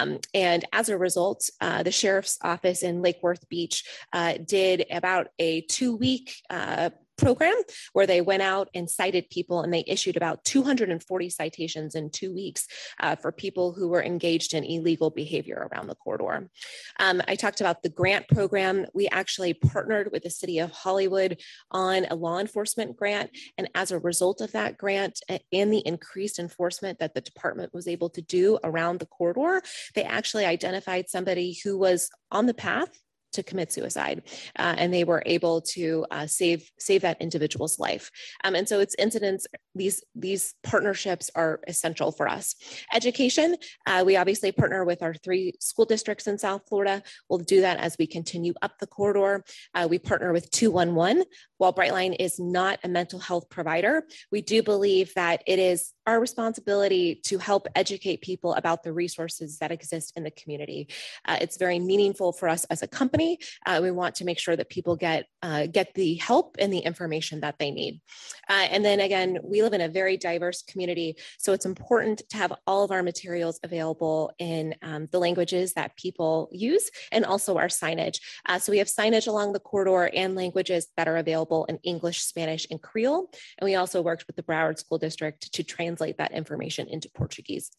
Speaker 12: And as a result, the Sheriff's Office in Lake Worth Beach did about a 2-week program where they went out and cited people, and they issued about 240 citations in 2 weeks for people who were engaged in illegal behavior around the corridor. I talked about the grant program. We actually partnered with the city of Hollywood on a law enforcement grant. And as a result of that grant and the increased enforcement that the department was able to do around the corridor, they actually identified somebody who was on the path to commit suicide, and they were able to save that individual's life. And so it's incidents, these partnerships are essential for us. Education, we obviously partner with our 3 school districts in South Florida. We'll do that as we continue up the corridor. We partner with 211. While Brightline is not a mental health provider, we do believe that it is our responsibility to help educate people about the resources that exist in the community. It's very meaningful for us as a company. We want to make sure that people get the help and the information that they need. And then again, we live in a very diverse community, so it's important to have all of our materials available in the languages that people use, and also our signage. So we have signage along the corridor and languages that are available in English, Spanish, and Creole. And we also worked with the Broward School District to translate that information into Portuguese.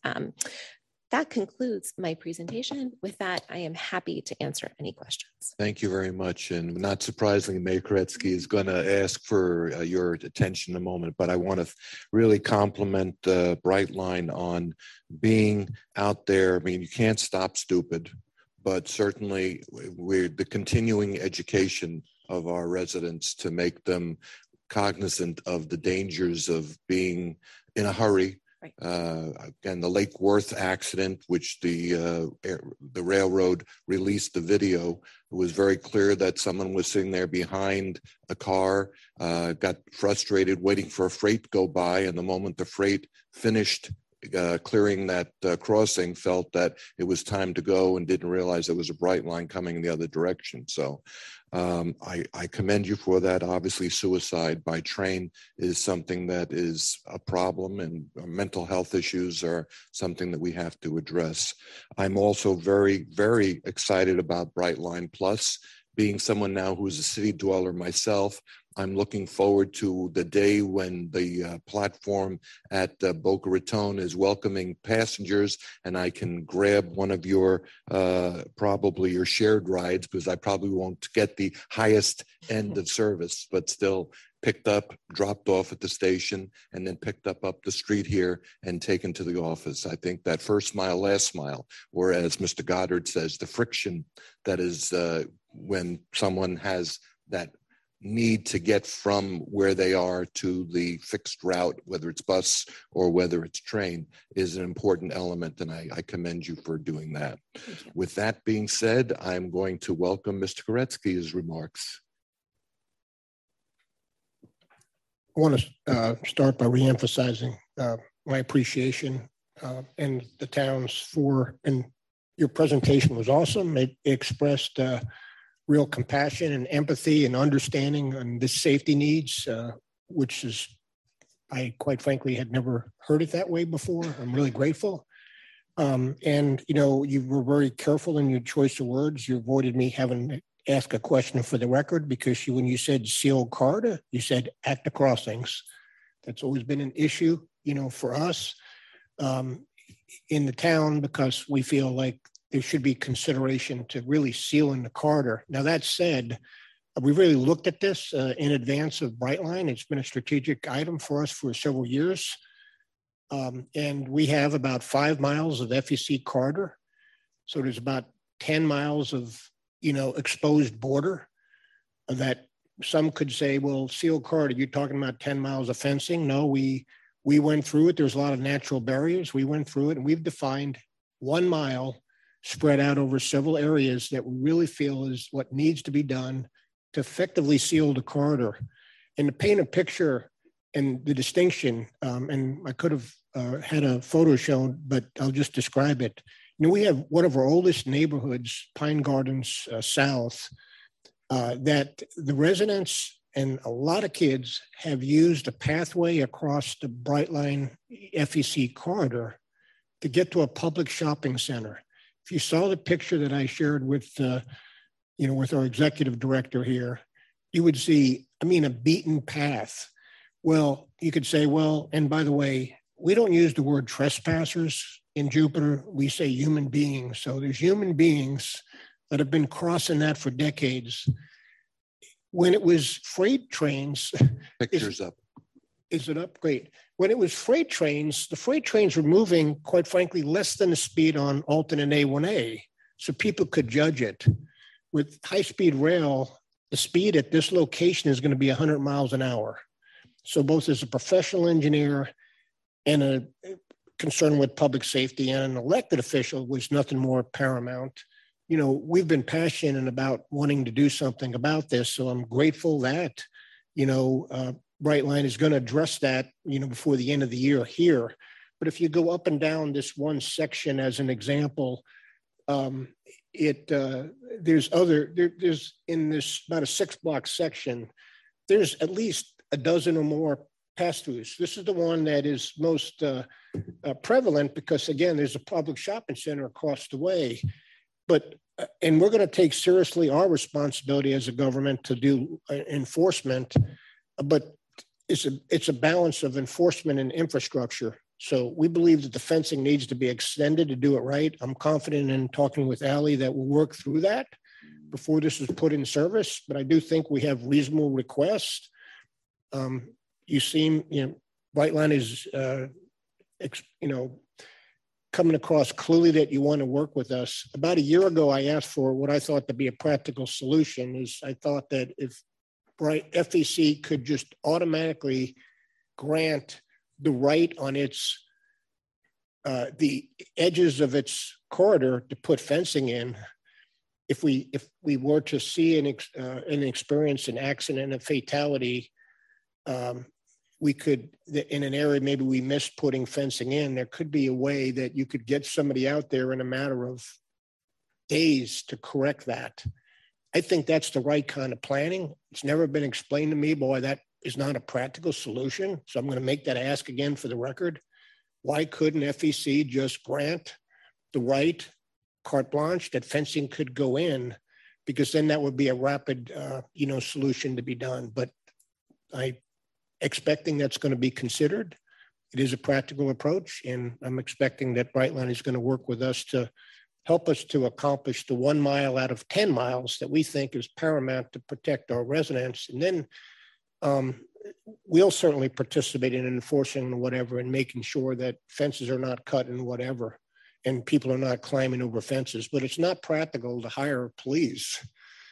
Speaker 12: That concludes my presentation. With that, I am happy to answer any questions.
Speaker 1: Thank you very much. And not surprisingly, Mayor Koretsky is going to ask for your attention in a moment, but I want to really compliment Brightline on being out there. I mean, you can't stop stupid, but certainly we're the continuing education of our residents to make them cognizant of the dangers of being in a hurry. Right. Again, the Lake Worth accident, which the railroad released the video, it was very clear that someone was sitting there behind a car, got frustrated waiting for a freight to go by, and the moment the freight finished clearing that crossing, felt that it was time to go and didn't realize there was a Brightline coming in the other direction. So I commend you for that. Obviously, suicide by train is something that is a problem, and mental health issues are something that we have to address. I'm also very, very excited about Brightline Plus. Being someone now who's a city dweller myself, I'm looking forward to the day when the platform at Boca Raton is welcoming passengers, and I can grab one of your, probably your shared rides, because I probably won't get the highest end of service, but still picked up, dropped off at the station, and then picked up the street here and taken to the office. I think that first mile, last mile, or as Mr. Goddard says, the friction that is when someone has that need to get from where they are to the fixed route, whether it's bus or whether it's train, is an important element, and I commend you for doing that. With that being said, I'm going to welcome Mr. Koretsky's remarks.
Speaker 7: I want to start by reemphasizing my appreciation and the town's and your presentation was awesome. It expressed real compassion and empathy and understanding on the safety needs, which is, I quite frankly had never heard it that way before. I'm really grateful. And, you know, you were very careful in your choice of words. You avoided me having to ask a question for the record because when you said sealed corridor, you said active crossings. That's always been an issue, you know, for us in the town because we feel like there should be consideration to really sealing the corridor. Now, that said, we really looked at this in advance of Brightline. It's been a strategic item for us for several years. And we have about 5 miles of FEC corridor. So there's about 10 miles of, you know, exposed border that some could say, well, sealed corridor, you're talking about 10 miles of fencing. No, we went through it. There's a lot of natural barriers. We went through it and we've defined 1 mile spread out over several areas that we really feel is what needs to be done to effectively seal the corridor. And to paint a picture and the distinction, and I could have had a photo shown, but I'll just describe it. You know, we have one of our oldest neighborhoods, Pine Gardens South, that the residents and a lot of kids have used a pathway across the Brightline FEC corridor to get to a public shopping center. If you saw the picture that I shared with, you know, with our executive director here, you would see, I mean, a beaten path. Well, you could say, well, and by the way, we don't use the word trespassers in Jupiter. We say human beings. So there's human beings that have been crossing that for decades. When it was freight trains,
Speaker 1: pictures up.
Speaker 7: Is it up? Great. When it was freight trains, the freight trains were moving, quite frankly, less than the speed on Alton and A1A, so people could judge it. With high-speed rail, the speed at this location is going to be 100 miles an hour. So both as a professional engineer and a concern with public safety and an elected official was nothing more paramount. You know, we've been passionate about wanting to do something about this, so I'm grateful that, you know, Brightline is going to address that, you know, before the end of the year here. But if you go up and down this one section as an example, there's in this about a 6-block section, there's at least a dozen or more pass-throughs. This is the one that is most prevalent because, again, there's a public shopping center across the way. But and we're going to take seriously our responsibility as a government to do enforcement, but it's a balance of enforcement and infrastructure. So we believe that the fencing needs to be extended to do it right. I'm confident in talking with Ally that we'll work through that before this is put in service. But I do think we have reasonable requests. You seem, you know, Brightline is, you know, coming across clearly that you want to work with us. About a year ago, I asked for what I thought to be a practical solution. Is I thought that if FEC could just automatically grant the right on its the edges of its corridor to put fencing in, if we were to see an experience an accident, a fatality, we could, in an area maybe we missed putting fencing in, there could be a way that you could get somebody out there in a matter of days to correct that. I think that's the right kind of planning. It's never been explained to me, boy, that is not a practical solution. So I'm going to make that ask again for the record. Why couldn't FEC just grant the right carte blanche that fencing could go in? Because then that would be a rapid, you know, solution to be done. But I'm expecting that's going to be considered. It is a practical approach, and I'm expecting that Brightline is going to work with us to help us to accomplish the 1 mile out of 10 miles that we think is paramount to protect our residents. And then we'll certainly participate in enforcing whatever and making sure that fences are not cut and whatever, and people are not climbing over fences. But it's not practical to hire police,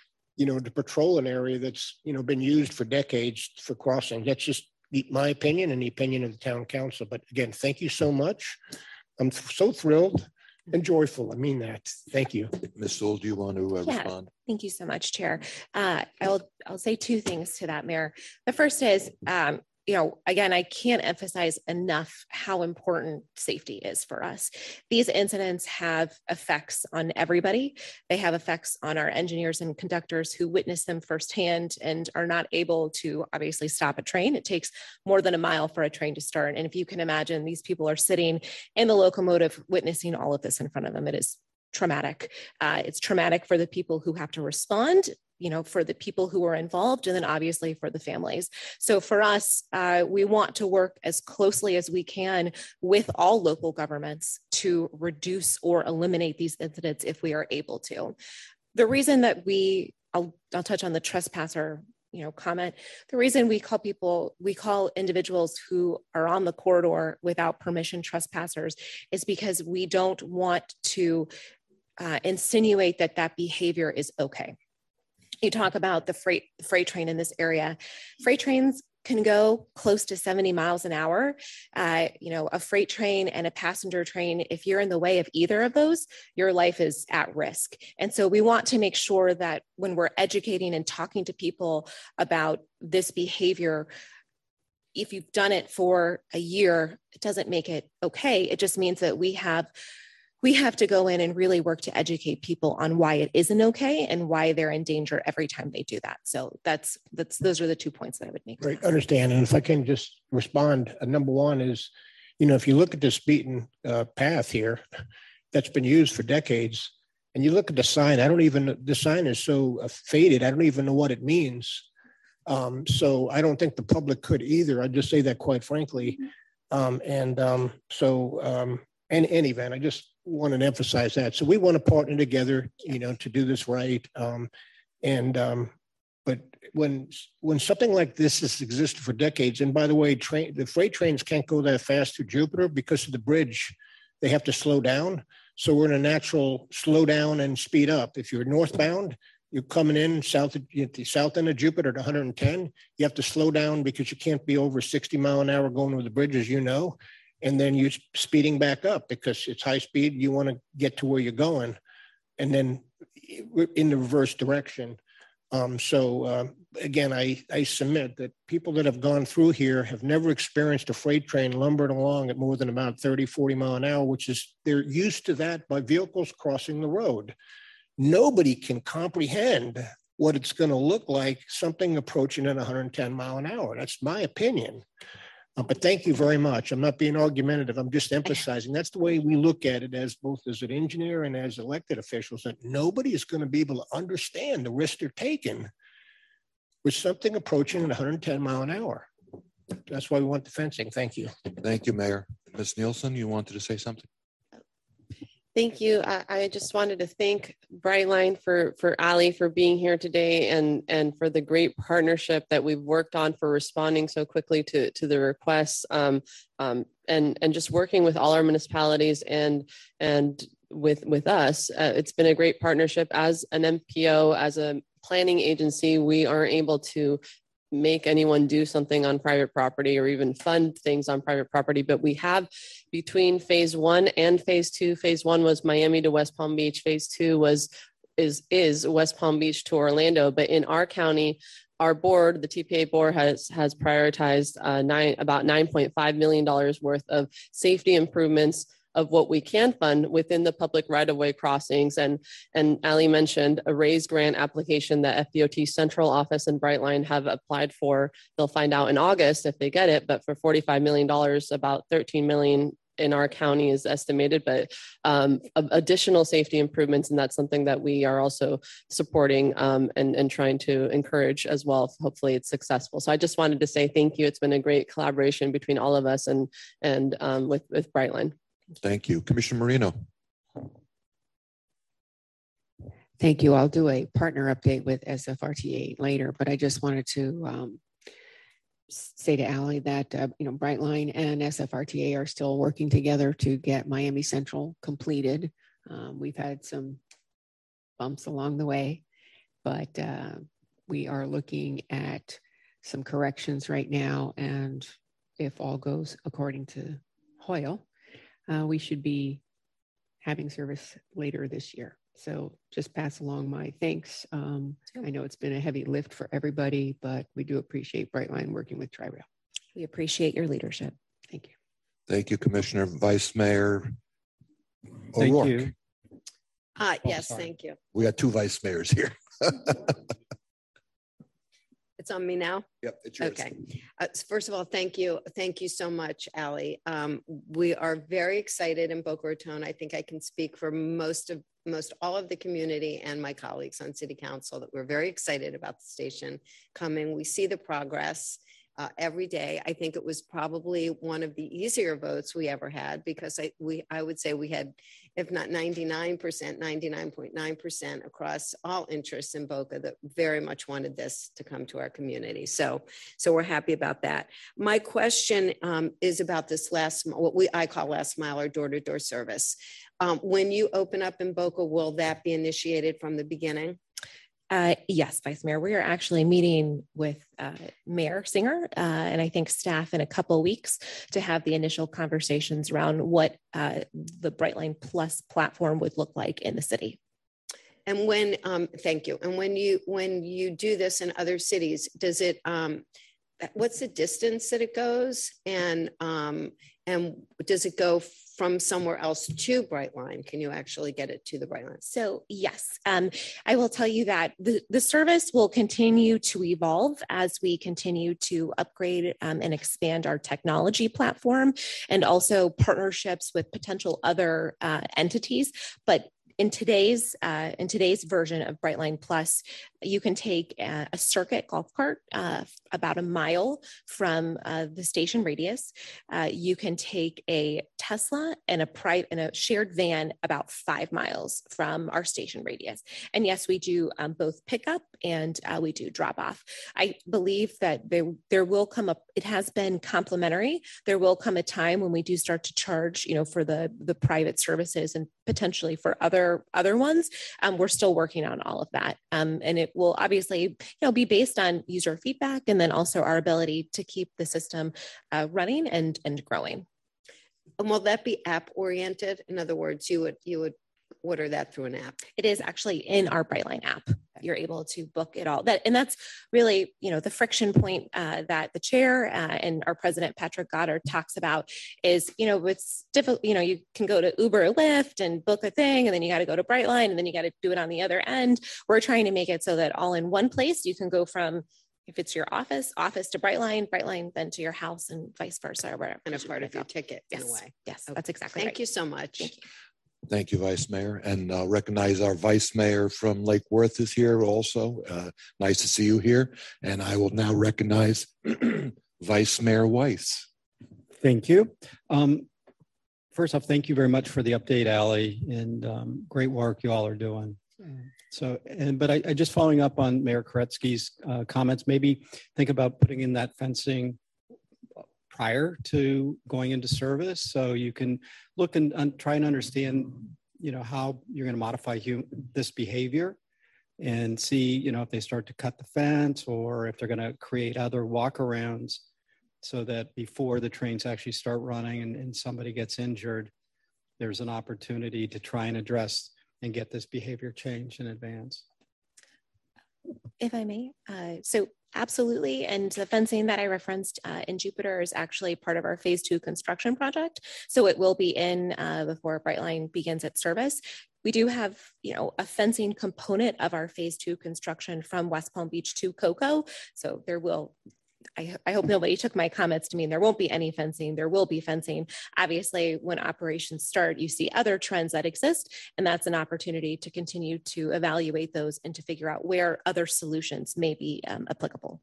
Speaker 7: to patrol an area that's, been used for decades for crossing. That's just my opinion and the opinion of the town council. But again, thank you so much. I'm so thrilled and joyful. I mean that. Thank you.
Speaker 1: Ms. Sewell, do you want to respond?
Speaker 12: Thank you so much, Chair. I'll say two things to that, Mayor. The first is, again, I can't emphasize enough how important safety is for us. These incidents have effects on everybody. They have effects on our engineers and conductors who witness them firsthand and are not able to obviously stop a train. It takes more than a mile for a train to start. And if you can imagine, these people are sitting in the locomotive witnessing all of this in front of them. It is traumatic. It's traumatic for the people who have to respond, for the people who are involved, and then obviously for the families. So for us, we want to work as closely as we can with all local governments to reduce or eliminate these incidents if we are able to. The reason that I'll touch on the trespasser comment. The reason we call individuals who are on the corridor without permission trespassers is because we don't want to insinuate that behavior is okay. You talk about the freight train in this area. Freight trains can go close to 70 miles an hour. A freight train and a passenger train, if you're in the way of either of those, your life is at risk. And so we want to make sure that when we're educating and talking to people about this behavior, if you've done it for a year, it doesn't make it okay. It just means that we have to go in and really work to educate people on why it isn't okay and why they're in danger every time they do that. So those are the 2 points that I would make.
Speaker 7: Great, understand. And if I can just respond, number one is, if you look at this beaten path here that's been used for decades, and you look at the sign, the sign is so faded, I don't even know what it means. So I don't think the public could either. I just say that quite frankly. In any event, I just want to emphasize that. So we want to partner together, to do this right. But when something like this has existed for decades, and by the way, the freight trains can't go that fast through Jupiter because of the bridge. They have to slow down. So we're in a natural slow down and speed up. If you're northbound, you're coming in at the south end of Jupiter at 110. You have to slow down because you can't be over 60 mile an hour going over the bridge, as you know. And then you're speeding back up because it's high speed. You want to get to where you're going, and then in the reverse direction. Again, I submit that people that have gone through here have never experienced a freight train lumbering along at more than about 30, 40 mile an hour, which is, they're used to that by vehicles crossing the road. Nobody can comprehend what it's going to look like, something approaching at 110 mile an hour. That's my opinion. But thank you very much. I'm not being argumentative. I'm just emphasizing that's the way we look at it, as both as an engineer and as elected officials, that nobody is going to be able to understand the risk they're taking with something approaching at 110 mile an hour. That's why we want the fencing. Thank you.
Speaker 1: Thank you, Mayor. Ms. Nielsen, you wanted to say something?
Speaker 5: Thank you. I just wanted to thank Brightline for Ali for being here today and for the great partnership that we've worked on for responding so quickly to the requests and just working with all our municipalities and with us. It's been a great partnership. As an MPO, as a planning agency, we aren't able to make anyone do something on private property or even fund things on private property, but we have between phase 1 and phase 2. Phase 1 was Miami to West Palm Beach. Phase 2 is West Palm Beach to Orlando. But in our county, our board, the TPA board, has prioritized about $9.5 million worth of safety improvements of what we can fund within the public right-of-way crossings. And Ali mentioned a RAISE grant application that FDOT Central Office and Brightline have applied for. They'll find out in August if they get it, but for $45 million, about $13 million in our county is estimated, but additional safety improvements. And that's something that we are also supporting and trying to encourage as well. Hopefully it's successful. So I just wanted to say thank you. It's been a great collaboration between all of us and with Brightline.
Speaker 1: Thank you. Commissioner Marino.
Speaker 19: Thank you. I'll do a partner update with SFRTA later, but I just wanted to say to Ally that, Brightline and SFRTA are still working together to get Miami Central completed. We've had some bumps along the way, but we are looking at some corrections right now. And if all goes according to Hoyle, we should be having service later this year. So just pass along my thanks. I know it's been a heavy lift for everybody, but we do appreciate Brightline working with Tri-Rail.
Speaker 12: We appreciate your leadership.
Speaker 19: Thank you.
Speaker 1: Thank you, Commissioner. Vice Mayor
Speaker 8: Thank
Speaker 1: O'Rourke.
Speaker 8: you.
Speaker 6: Yes,
Speaker 8: sorry.
Speaker 6: thank you.
Speaker 1: We got two vice mayors here.
Speaker 6: It's on me now?
Speaker 1: Yep, it's yours.
Speaker 6: Okay. First of all, thank you. Thank you so much, Ally. We are very excited in Boca Raton. I think I can speak for most all of the community and my colleagues on City Council that we're very excited about the station coming. We see the progress every day. I think it was probably one of the easier votes we ever had because I would say we had, if not 99%, 99.9% across all interests in Boca that very much wanted this to come to our community. So we're happy about that. My question is about this I call last mile or door-to-door service. When you open up in Boca, will that be initiated from the beginning?
Speaker 12: Yes, Vice Mayor, we are actually meeting with Mayor Singer and I think staff in a couple of weeks to have the initial conversations around what the Brightline Plus platform would look like in the city.
Speaker 6: And when, thank you. And when you do this in other cities, does it, what's the distance that it goes? And does it go from somewhere else to Brightline? Can you actually get it to the Brightline?
Speaker 12: So yes, I will tell you that the service will continue to evolve as we continue to upgrade and expand our technology platform and also partnerships with potential other entities. But in today's version of Brightline Plus, you can take a circuit golf cart about a mile from the station radius. You can take a Tesla and a shared van about 5 miles from our station radius. And yes, we do both pick up and we do drop off. I believe that there will come up. It has been complimentary. There will come a time when we do start to charge, for the private services and potentially for other ones. We're still working on all of that, and it will obviously, be based on user feedback and then also our ability to keep the system running and growing.
Speaker 6: And will that be app oriented? In other words, you would order that through an app?
Speaker 12: It is actually in our Brightline app. You're able to book it all. And that's really, the friction point that the chair and our president, Patrick Goddard, talks about is, it's difficult. You can go to Uber or Lyft and book a thing, and then you got to go to Brightline, and then you got to do it on the other end. We're trying to make it so that all in one place, you can go from, if it's your office to Brightline then to your house, and vice versa, or wherever.
Speaker 6: And a part of your ticket in a
Speaker 12: Yes.
Speaker 6: way.
Speaker 12: Yes,
Speaker 6: Okay.
Speaker 12: that's exactly
Speaker 6: Thank
Speaker 12: right.
Speaker 6: you so much.
Speaker 12: Thank you.
Speaker 1: Thank you, Vice Mayor. And recognize our Vice Mayor from Lake Worth is here also. Nice to see you here. And I will now recognize Vice Mayor Weiss.
Speaker 8: Thank you. First off, thank you very much for the update, Ally, and great work you all are doing. But I just following up on Mayor Koretsky's comments, maybe think about putting in that fencing prior to going into service, so you can look and try and understand, how you're going to modify this behavior, and see, if they start to cut the fence or if they're going to create other walkarounds, so that before the trains actually start running and somebody gets injured, there's an opportunity to try and address and get this behavior changed in advance.
Speaker 12: If I may, so absolutely. And the fencing that I referenced in Jupiter is actually part of our phase 2 construction project. So it will be in before Brightline begins its service. We do have, a fencing component of our phase 2 construction from West Palm Beach to Cocoa. So there will, I hope nobody took my comments to mean there won't be any fencing. There will be fencing. Obviously, when operations start, you see other trends that exist, and that's an opportunity to continue to evaluate those and to figure out where other solutions may be applicable.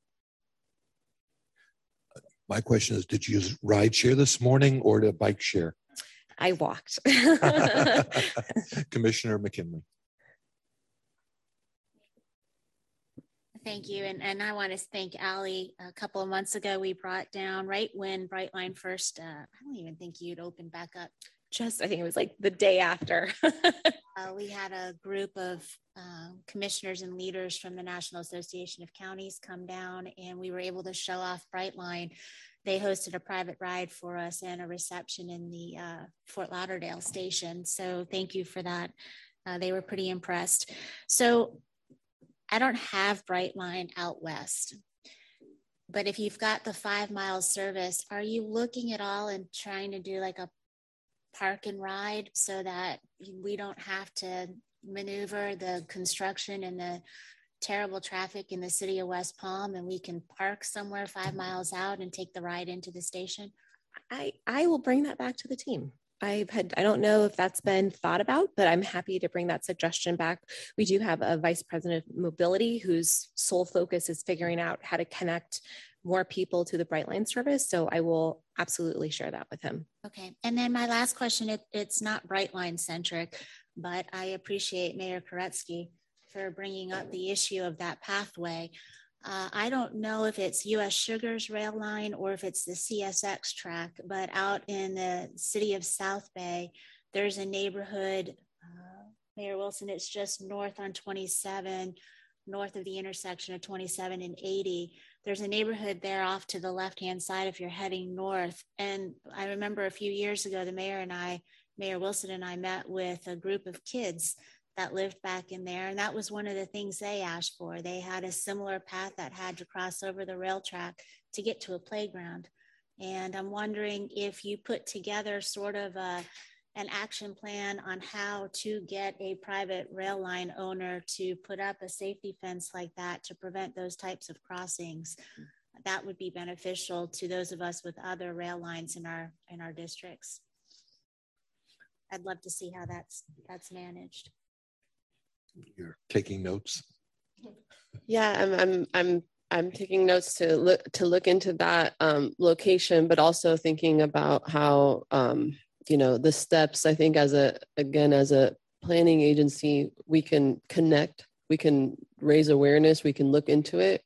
Speaker 1: My question is, did you use ride share this morning or the bike share?
Speaker 12: I walked.
Speaker 1: Commissioner McKinley.
Speaker 11: Thank you. And I want to thank Allie. A couple of months ago, we brought down right when Brightline first, I don't even think you'd opened back up.
Speaker 12: I think it was like the day after.
Speaker 11: We had a group of commissioners and leaders from the National Association of Counties come down, and we were able to show off Brightline. They hosted a private ride for us and a reception in the Fort Lauderdale station. So thank you for that. They were pretty impressed. So I don't have Brightline out west, but if you've got the 5 mile service, are you looking at all and trying to do like a park and ride so that we don't have to maneuver the construction and the terrible traffic in the city of West Palm, and we can park somewhere 5 miles out and take the ride into the station?
Speaker 12: I will bring that back to the team. I don't know if that's been thought about, but I'm happy to bring that suggestion back. We do have a vice president of mobility whose sole focus is figuring out how to connect more people to the Brightline service. So I will absolutely share that with him.
Speaker 11: Okay. And then my last question, it's not Brightline centric, but I appreciate Mayor Koretsky for bringing up the issue of that pathway. I don't know if it's U.S. Sugar's rail line or if it's the CSX track, but out in the city of South Bay, there's a neighborhood, Mayor Wilson, it's just north on 27, north of the intersection of 27 and 80. There's a neighborhood there off to the left-hand side if you're heading north. And I remember a few years ago, the Mayor Wilson and I met with a group of kids that lived back in there. And that was one of the things they asked for. They had a similar path that had to cross over the rail track to get to a playground. And I'm wondering if you put together sort of an action plan on how to get a private rail line owner to put up a safety fence like that to prevent those types of crossings. That would be beneficial to those of us with other rail lines in our districts. I'd love to see how that's managed.
Speaker 1: You're taking notes.
Speaker 5: Yeah, I'm taking notes to look into that location, but also thinking about how the steps. I think as a planning agency, we can connect, we can raise awareness, we can look into it,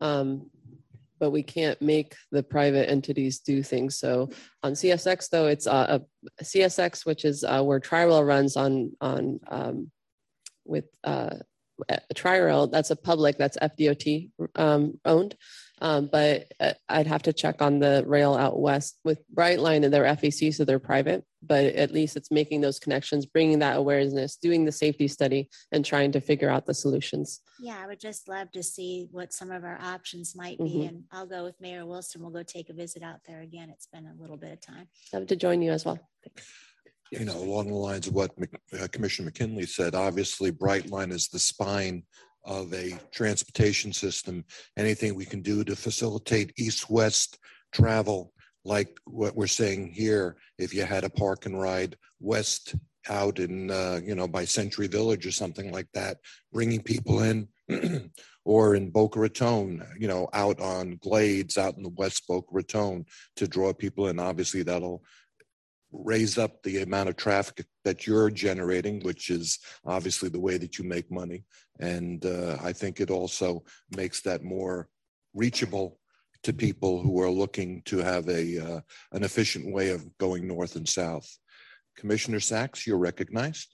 Speaker 5: but we can't make the private entities do things. So on CSX though, it's a CSX, which is where Tri-Rail runs on with Tri-Rail, that's a public, that's FDOT owned. But I'd have to check on the rail out west with Brightline, and they're FEC, so they're private, but at least it's making those connections, bringing that awareness, doing the safety study, and trying to figure out the solutions.
Speaker 11: Yeah, I would just love to see what some of our options might be. And I'll go with Mayor Wilson. We'll go take a visit out there again. It's been a little bit of time.
Speaker 5: Love to join you as well. Thanks.
Speaker 1: You know, along the lines of what Commissioner McKinley said, obviously Brightline is the spine of a transportation system. Anything we can do to facilitate east-west travel, like what we're saying here, if you had a park and ride west out in, by Century Village or something like that, bringing people in, or in Boca Raton, out on Glades, out in the West Boca Raton, to draw people in. Obviously, that'll raise up the amount of traffic that you're generating, which is obviously the way that you make money. And I think it also makes that more reachable to people who are looking to have an efficient way of going north and south. Commissioner Sachs, you're recognized.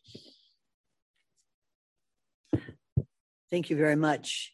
Speaker 20: Thank you very much.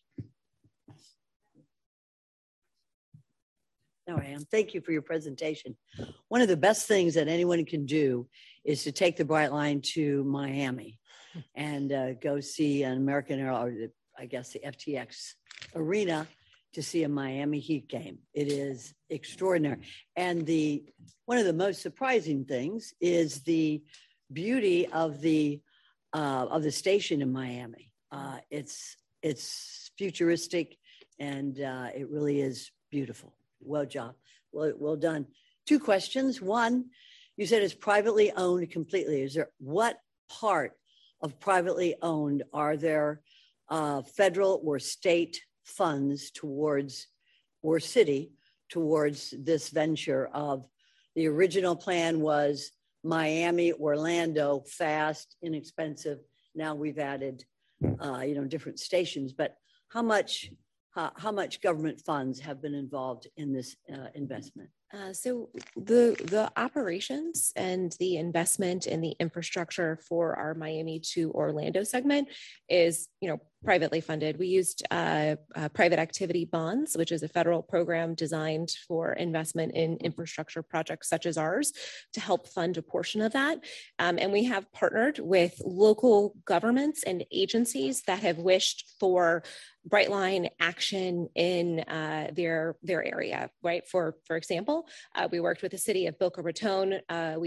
Speaker 20: There I am. Thank you for your presentation. One of the best things that anyone can do is to take the Brightline to Miami and go see an American Air, or I guess the FTX arena, to see a Miami Heat game. It is extraordinary. And one of the most surprising things is the beauty of the station in Miami. It's futuristic, and it really is beautiful. Well done. Two questions. One, you said it's privately owned completely. What part of privately owned are there federal or state funds towards, or city towards this venture of the original plan was Miami, Orlando, fast, inexpensive. Now we've added, different stations, but how much how much government funds have been involved in this investment?
Speaker 12: So the operations and the investment in the infrastructure for our Miami to Orlando segment is, privately funded. We used private activity bonds, which is a federal program designed for investment in infrastructure projects such as ours to help fund a portion of that. And we have partnered with local governments and agencies that have wished for Brightline action in their area, right? For example, we worked with the city of Boca Raton.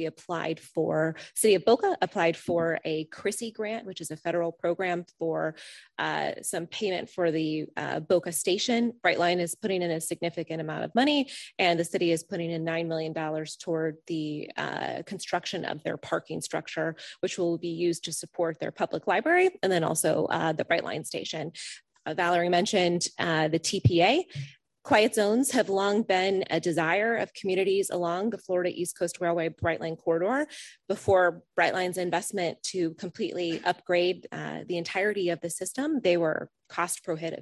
Speaker 12: City of Boca applied for a CRISI grant, which is a federal program for some payment for the Boca station. Brightline is putting in a significant amount of money, and the city is putting in $9 million toward the construction of their parking structure, which will be used to support their public library, and then also the Brightline station. Valerie mentioned the TPA. Quiet zones have long been a desire of communities along the Florida East Coast Railway Brightline corridor. Before Brightline's investment to completely upgrade the entirety of the system, they were cost prohibitive.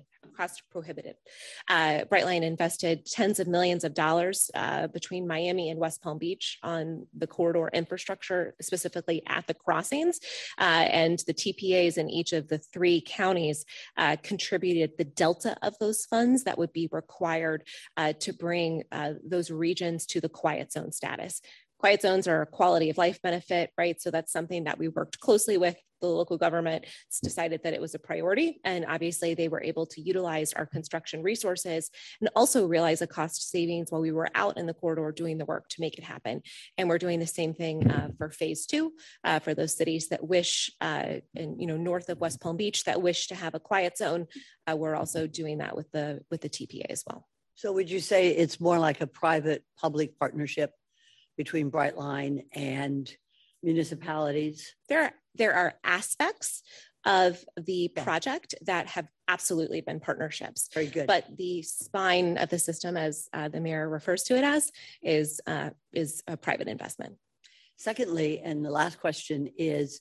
Speaker 12: Brightline invested tens of millions of dollars between Miami and West Palm Beach on the corridor infrastructure, specifically at the crossings. And the TPAs in each of the 3 counties contributed the delta of those funds that would be required to bring those regions to the quiet zone status. Quiet zones are a quality of life benefit, right? So that's something that we worked closely with the local government. It's decided that it was a priority. And obviously they were able to utilize our construction resources and also realize a cost savings while we were out in the corridor doing the work to make it happen. And we're doing the same thing for phase 2 for those cities that wish, north of West Palm Beach that wish to have a quiet zone. We're also doing that with the TPA as well.
Speaker 20: So would you say it's more like a private-public partnership between Brightline and municipalities?
Speaker 12: There are aspects of the project that have absolutely been partnerships.
Speaker 20: Very good.
Speaker 12: But the spine of the system, as the mayor refers to it as, is a private investment.
Speaker 20: Secondly, and the last question is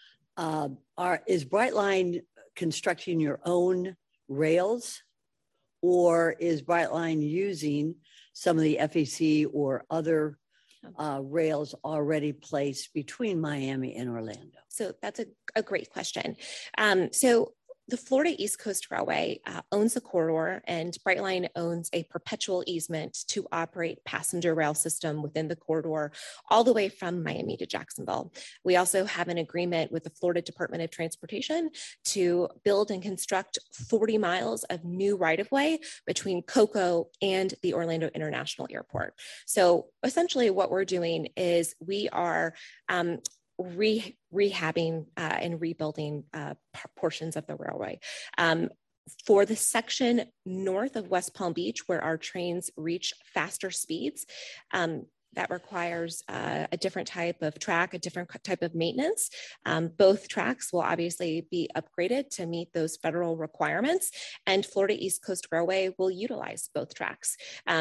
Speaker 20: Brightline constructing your own rails, or is Brightline using some of the FEC or other rails already placed between Miami and Orlando?
Speaker 12: So that's a great question. So the Florida East Coast Railway owns the corridor, and Brightline owns a perpetual easement to operate passenger rail system within the corridor all the way from Miami to Jacksonville. We also have an agreement with the Florida Department of Transportation to build and construct 40 miles of new right-of-way between COCO and the Orlando International Airport. So essentially what we're doing is we are rehabbing and rebuilding portions of the railway. For the section north of West Palm Beach, where our trains reach faster speeds, that requires a different type of track, a different type of maintenance. Both tracks will obviously be upgraded to meet those federal requirements, and Florida East Coast Railway will utilize both tracks.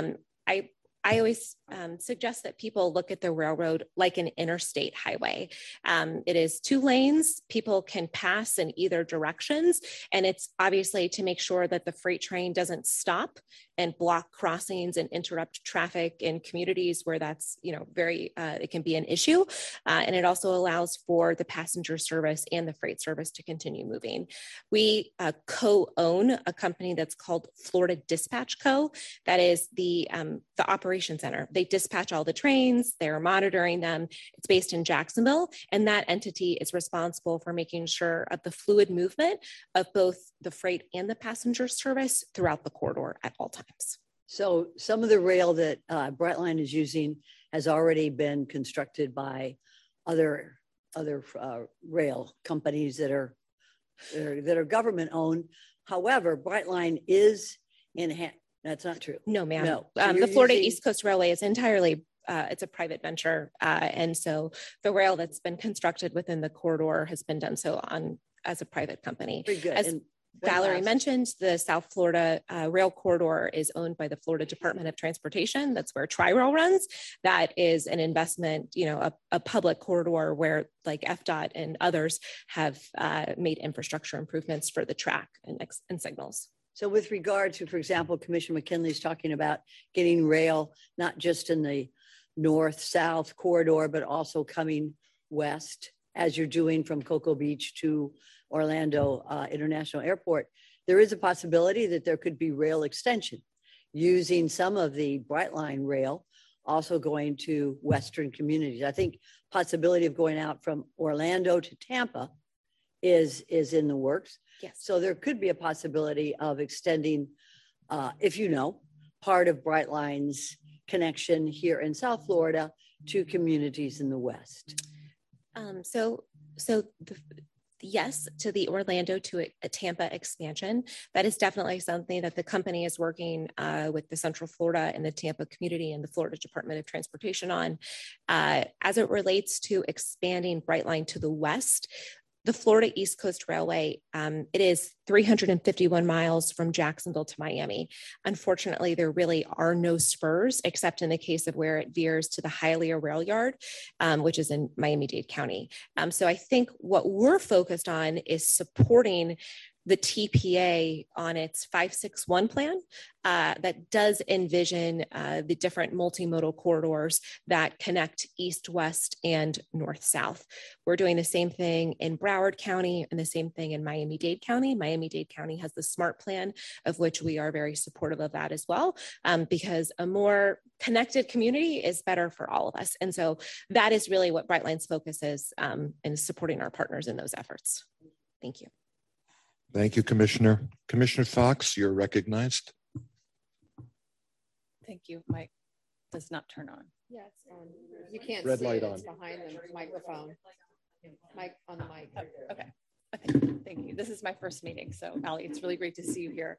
Speaker 12: I always suggest that people look at the railroad like an interstate highway. It is 2 lanes, people can pass in either directions, and it's obviously to make sure that the freight train doesn't stop and block crossings and interrupt traffic in communities where that's, it can be an issue. And it also allows for the passenger service and the freight service to continue moving. We co-own a company that's called Florida Dispatch Co. That is the operation center. They dispatch all the trains, they're monitoring them. It's based in Jacksonville, and that entity is responsible for making sure of the fluid movement of both the freight and the passenger service throughout the corridor at all times.
Speaker 20: So some of the rail that Brightline is using has already been constructed by other rail companies that are government owned. However, Brightline is that's not true.
Speaker 12: No, ma'am.
Speaker 20: No. So
Speaker 12: the Florida East Coast Railway is entirely, it's a private venture. And so the rail that's been constructed within the corridor has been done so as a private company.
Speaker 20: Very good.
Speaker 12: As Valerie mentioned, the South Florida rail corridor is owned by the Florida Department of Transportation. That's where Tri-Rail runs. That is an investment, a public corridor where like FDOT and others have made infrastructure improvements for the track and signals.
Speaker 20: So with regard to, for example, Commissioner McKinley's talking about getting rail, not just in the north-south corridor, but also coming west, as you're doing from Cocoa Beach to Orlando International Airport. There is a possibility that there could be rail extension using some of the Brightline rail, also going to Western communities. I think possibility of going out from Orlando to Tampa is in the works.
Speaker 12: Yes.
Speaker 20: So there could be a possibility of extending, if you know, part of Brightline's connection here in South Florida to communities in the West.
Speaker 12: Yes, to the Orlando to a Tampa expansion. That is definitely something that the company is working with the Central Florida and the Tampa community and the Florida Department of Transportation on. As it relates to expanding Brightline to the west, the Florida East Coast Railway, it is 351 miles from Jacksonville to Miami. Unfortunately, there really are no spurs except in the case of where it veers to the Hialeah Rail Yard, which is in Miami-Dade County. So I think what we're focused on is supporting the TPA on its 561 plan that does envision the different multimodal corridors that connect east, west, and north, south. We're doing the same thing in Broward County and the same thing in Miami-Dade County. Miami-Dade County has the SMART plan, of which we are very supportive of that as well, because a more connected community is better for all of us. And so that is really what Brightline's focus is in supporting our partners in those efforts. Thank you.
Speaker 1: Thank you, Commissioner. Commissioner Fox, you're recognized.
Speaker 21: Thank you. Mic does not turn on.
Speaker 22: Yes, you can't
Speaker 1: Red
Speaker 22: see
Speaker 1: light
Speaker 22: it.
Speaker 1: on.
Speaker 22: It's behind the microphone. Mic on the mic.
Speaker 21: Okay. Thank you. This is my first meeting. So Ali, it's really great to see you here.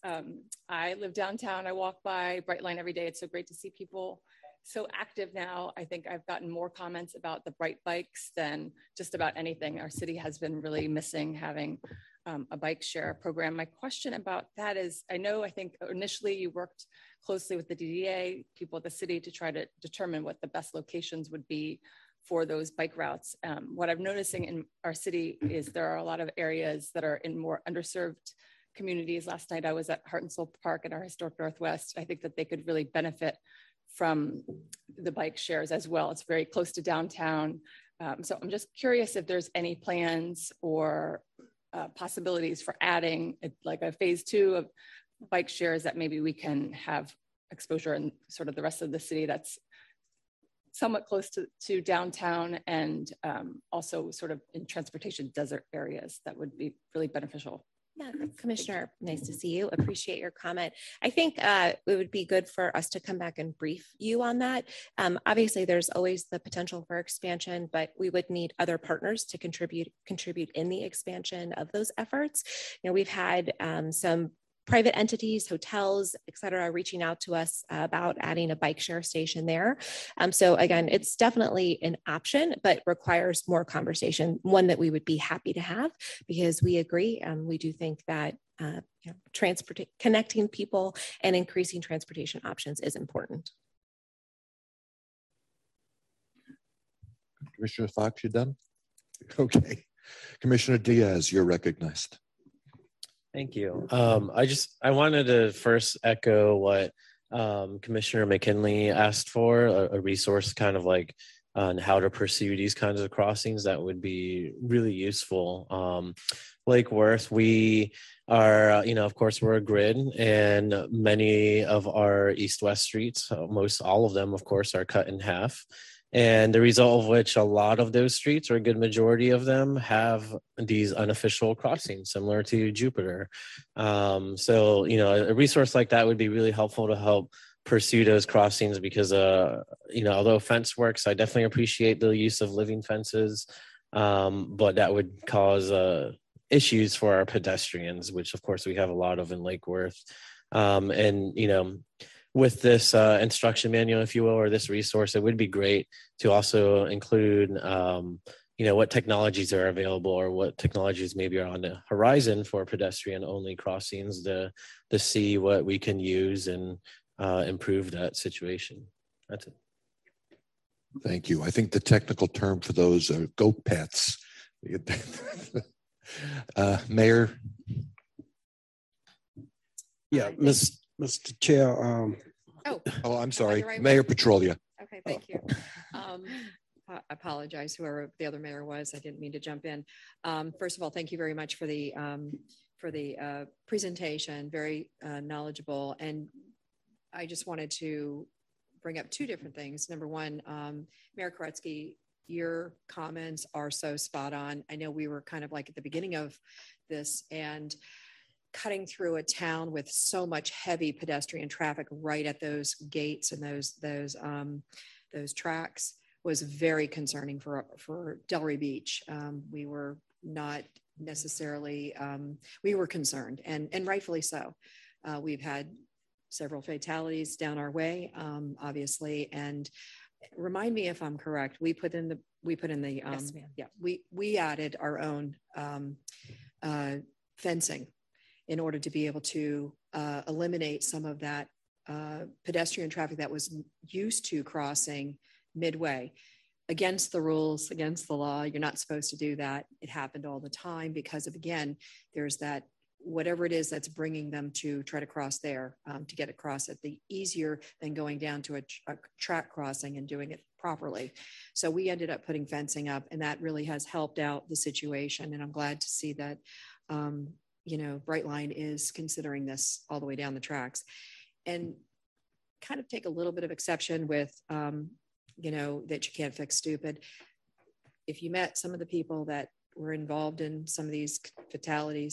Speaker 21: I live downtown. I walk by Brightline every day. It's so great to see people so active now. I think I've gotten more comments about the Bright Bikes than just about anything. Our city has been really missing having a bike share program. My question about that is, I think initially you worked closely with the DDA, people at the city to try to determine what the best locations would be for those bike routes. What I'm noticing in our city is there are a lot of areas that are in more underserved communities. Last night I was at Heart and Soul Park in our historic Northwest. I think that they could really benefit from the bike shares as well. It's very close to downtown. So I'm just curious if there's any plans or possibilities for adding like a phase 2 of bike shares that maybe we can have exposure in sort of the rest of the city that's somewhat close to downtown and also sort of in transportation desert areas that would be really beneficial.
Speaker 12: Yeah, Commissioner, nice to see you. Appreciate your comment. I think it would be good for us to come back and brief you on that. Obviously, there's always the potential for expansion, but we would need other partners to contribute in the expansion of those efforts. We've had some private entities, hotels, et cetera, reaching out to us about adding a bike share station there. So again, it's definitely an option, but requires more conversation, one that we would be happy to have because we agree. We do think that connecting people and increasing transportation options is important.
Speaker 1: Commissioner Fox, you done? Okay. Commissioner Diaz, you're recognized.
Speaker 9: Thank you. I wanted to first echo what Commissioner McKinley asked for, a resource kind of like on how to pursue these kinds of crossings that would be really useful. Lake Worth, we are, of course, we're a grid, and many of our east-west streets, most all of them, of course, are cut in half. And the result of which a lot of those streets, or a good majority of them, have these unofficial crossings similar to Jupiter. So, a resource like that would be really helpful to help pursue those crossings because, although fence works, I definitely appreciate the use of living fences, but that would cause issues for our pedestrians, which of course we have a lot of in Lake Worth. With this instruction manual, if you will, or this resource, it would be great to also include, what technologies are available or what technologies maybe are on the horizon for pedestrian-only crossings to see what we can use and improve that situation. That's it.
Speaker 1: Thank you. I think the technical term for those are goat pets. Mayor.
Speaker 2: Yeah, Mr. Chair.
Speaker 1: Oh, I'm sorry,
Speaker 6: right
Speaker 1: Mayor
Speaker 6: one.
Speaker 1: Petrolia.
Speaker 6: Okay, thank you. I apologize, whoever the other mayor was. I didn't mean to jump in. First of all, thank you very much for the presentation. Very knowledgeable, and I just wanted to bring up two different things. Number one, Mayor Koretsky, your comments are so spot on. I know we were kind of like at the beginning of this and cutting through a town with so much heavy pedestrian traffic right at those gates and those tracks was very concerning for Delray Beach. We were not necessarily, we were concerned, and rightfully so. We've had several fatalities down our way, obviously, and remind me if I'm correct. We put in the
Speaker 5: Yes, ma'am.
Speaker 6: yeah, we added our own fencing in order to be able to eliminate some of that pedestrian traffic that was used to crossing Midway. Against the rules, against the law, you're not supposed to do that. It happened all the time because of, again, there's that, whatever it is that's bringing them to try to cross there, to get across it, the easier than going down to a track crossing and doing it properly. So we ended up putting fencing up, and that really has helped out the situation. And I'm glad to see that, Brightline is considering this all the way down the tracks, and kind of take a little bit of exception with, that you can't fix stupid. If you met some of the people that were involved in some of these fatalities,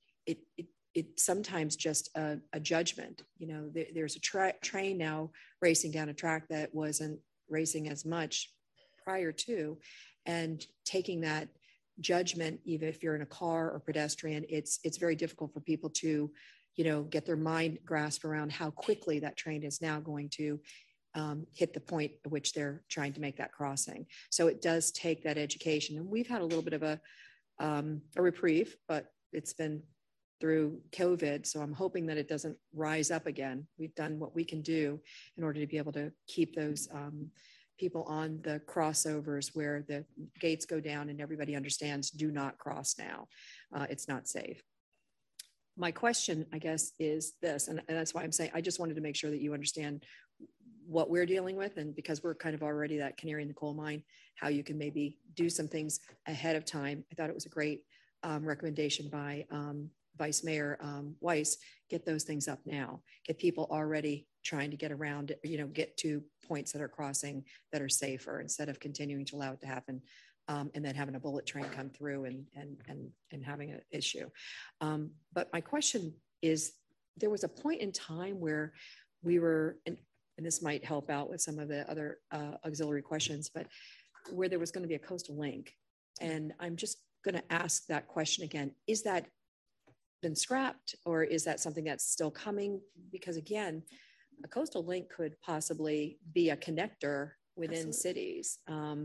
Speaker 6: it sometimes just a judgment. There's a train now racing down a track that wasn't racing as much prior to, and taking that judgment, even if you're in a car or pedestrian, it's very difficult for people to, get their mind grasped around how quickly that train is now going to hit the point at which they're trying to make that crossing. So it does take that education, and we've had a little bit of a reprieve, but it's been through COVID. So I'm hoping that it doesn't rise up again. We've done what we can do in order to be able to keep those people on the crossovers where the gates go down and everybody understands, do not cross now. It's not safe. My question, I guess, is this, and that's why I'm saying, I just wanted to make sure that you understand what we're dealing with, and because we're kind of already that canary in the coal mine, how you can maybe do some things ahead of time. I thought it was a great recommendation by Vice Mayor Weiss. Get those things up now. Get people already trying to get around, get to points that are crossing that are safer, instead of continuing to allow it to happen and then having a bullet train come through and having an issue. But my question is, there was a point in time where we were, and this might help out with some of the other auxiliary questions, but where there was going to be a coastal link. And I'm just going to ask that question again. Is that been scrapped, or is that something that's still coming? Because again, a coastal link could possibly be a connector within cities.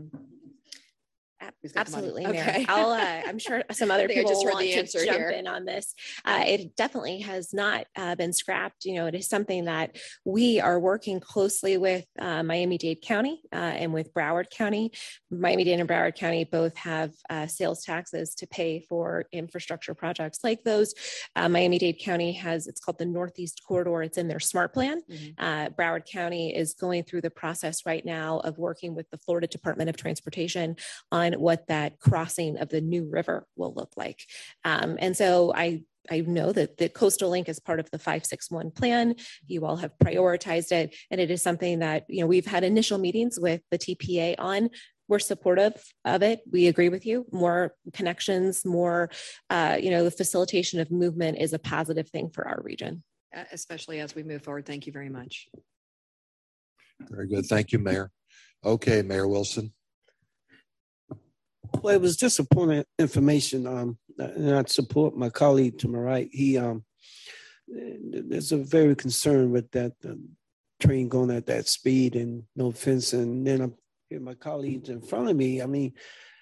Speaker 12: Absolutely,
Speaker 6: okay.
Speaker 12: Mayor. I'm sure some other people
Speaker 6: just heard
Speaker 12: want
Speaker 6: the
Speaker 12: to
Speaker 6: answer
Speaker 12: jump
Speaker 6: here.
Speaker 12: in on this. It definitely has not been scrapped. It is something that we are working closely with Miami-Dade County and with Broward County. Miami-Dade and Broward County both have sales taxes to pay for infrastructure projects like those. Miami-Dade County has, it's called the Northeast Corridor. It's in their SMART plan. Broward County is going through the process right now of working with the Florida Department of Transportation on what that crossing of the New River will look like. And so I know that the Coastal Link is part of the 561 plan. You all have prioritized it, and it is something that, we've had initial meetings with the TPA on. We're supportive of it. We agree with you. More connections, more, the facilitation of movement is a positive thing for our region.
Speaker 6: Especially as we move forward. Thank you very much.
Speaker 1: Very good. Thank you, Mayor. Okay, Mayor Wilson.
Speaker 2: Well, it was just a point of information, and I'd support my colleague to my right. He there's a very concern with that train going at that speed and no fence. And then I'm hearing my colleagues in front of me. I mean,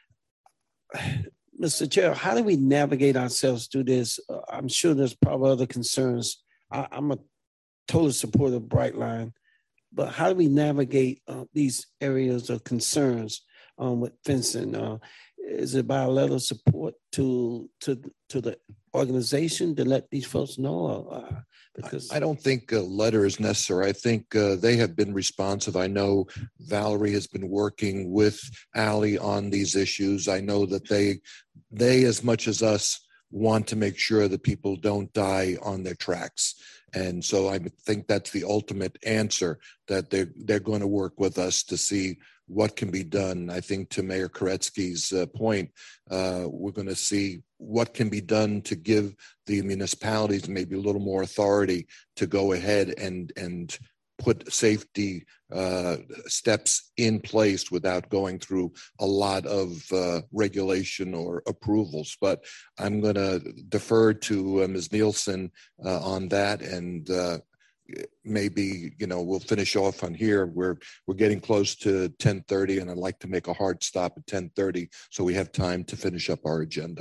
Speaker 2: Mr. Chair, how do we navigate ourselves through this? I'm sure there's probably other concerns. I'm a total supporter of Brightline, but how do we navigate these areas of concerns with fencing? is it by a letter of support to the organization to let these folks know? Because
Speaker 1: I don't think a letter is necessary. I think they have been responsive. I know Valerie has been working with Allie on these issues. I know that they as much as us want to make sure that people don't die on their tracks. And so I think that's the ultimate answer, that they're going to work with us to see what can be done. I think to Mayor Koretsky's point, we're going to see what can be done to give the municipalities maybe a little more authority to go ahead and put safety steps in place without going through a lot of regulation or approvals. But I'm going to defer to Ms. Nielsen on that, and maybe we'll finish off on here. We're getting close to 10:30, and I'd like to make a hard stop at 10:30 so we have time to finish up our agenda.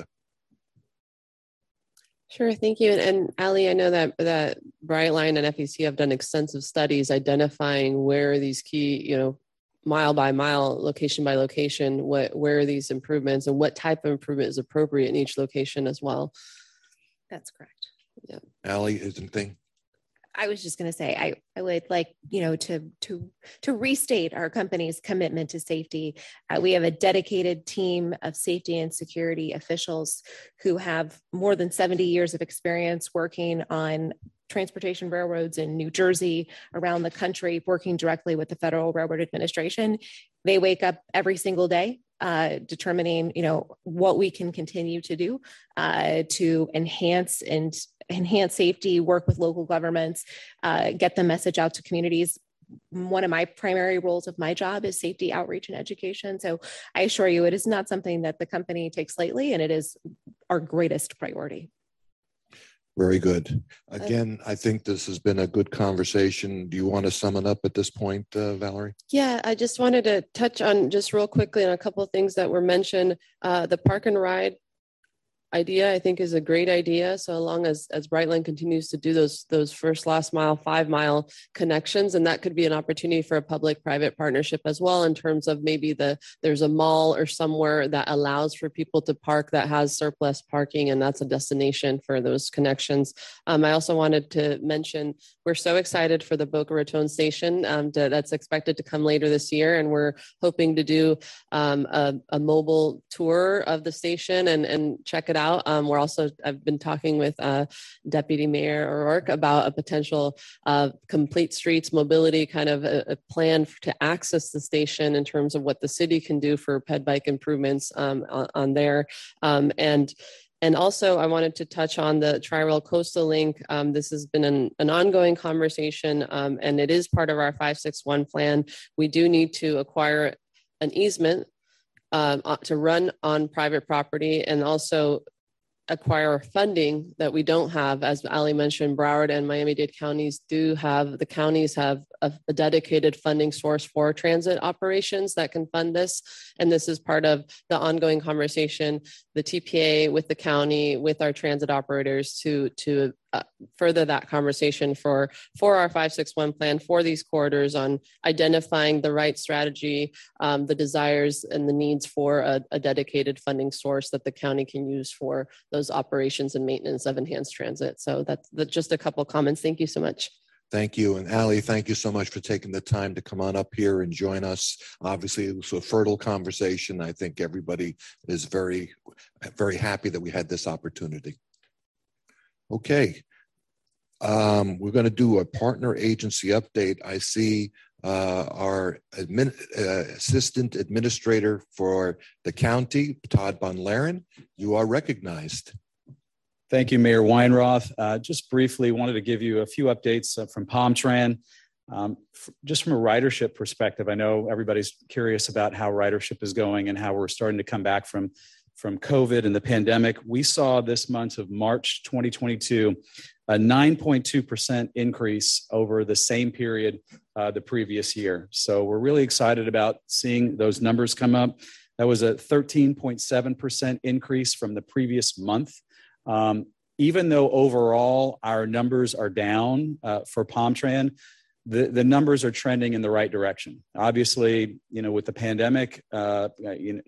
Speaker 5: Sure, thank you. And Allie, I know that Brightline and FEC have done extensive studies identifying where these key, mile by mile, location by location, where are these improvements and what type of improvement is appropriate in each location as well.
Speaker 11: That's correct.
Speaker 1: Yeah. Allie, is anything?
Speaker 12: I was just going to say, I would like, to restate our company's commitment to safety. We have a dedicated team of safety and security officials who have more than 70 years of experience working on transportation railroads in New Jersey, around the country, working directly with the Federal Railroad Administration. They wake up every single day determining, what we can continue to do to enhance safety, work with local governments, get the message out to communities. One of my primary roles of my job is safety outreach and education. So I assure you, it is not something that the company takes lightly, and it is our greatest priority.
Speaker 1: Very good. Again, I think this has been a good conversation. Do you want to sum it up at this point, Valerie?
Speaker 5: Yeah, I just wanted to touch on just real quickly on a couple of things that were mentioned. The park and ride idea, I think, is a great idea. So long as Brightline continues to do those first, last mile, 5 mile connections, and that could be an opportunity for a public-private partnership as well, in terms of maybe there's a mall or somewhere that allows for people to park that has surplus parking, and that's a destination for those connections. I also wanted to mention we're so excited for the Boca Raton station that's expected to come later this year, and we're hoping to do a mobile tour of the station and check it out. I've been talking with Deputy Mayor O'Rourke about a potential complete streets mobility kind of a plan to access the station in terms of what the city can do for ped bike improvements on there. And also, I wanted to touch on the Tri-Rail Coastal Link. This has been an ongoing conversation, and it is part of our 561 plan. We do need to acquire an easement to run on private property, and also acquire funding that we don't have. As Ali mentioned, Broward and Miami-Dade counties have a dedicated funding source for transit operations that can fund this. And this is part of the ongoing conversation, the TPA with the county, with our transit operators to further that conversation for our 561 plan for these corridors, on identifying the right strategy, the desires and the needs for a dedicated funding source that the county can use for those operations and maintenance of enhanced transit. So that's just a couple comments. Thank you so much.
Speaker 1: Thank you. And Ali, thank you so much for taking the time to come on up here and join us. Obviously, it was a fertile conversation. I think everybody is very, very happy that we had this opportunity. Okay. We're going to do a partner agency update. I see our assistant administrator for the county, Todd Bonlaren. You are recognized.
Speaker 4: Thank you, Mayor Weinroth. Just briefly wanted to give you a few updates from PalmTran. Just from a ridership perspective, I know everybody's curious about how ridership is going and how we're starting to come back from COVID and the pandemic. We saw this month of March 2022 a 9.2% increase over the same period the previous year. So we're really excited about seeing those numbers come up. That was a 13.7% increase from the previous month. Even though overall our numbers are down for PalmTran, the numbers are trending in the right direction. Obviously, with the pandemic,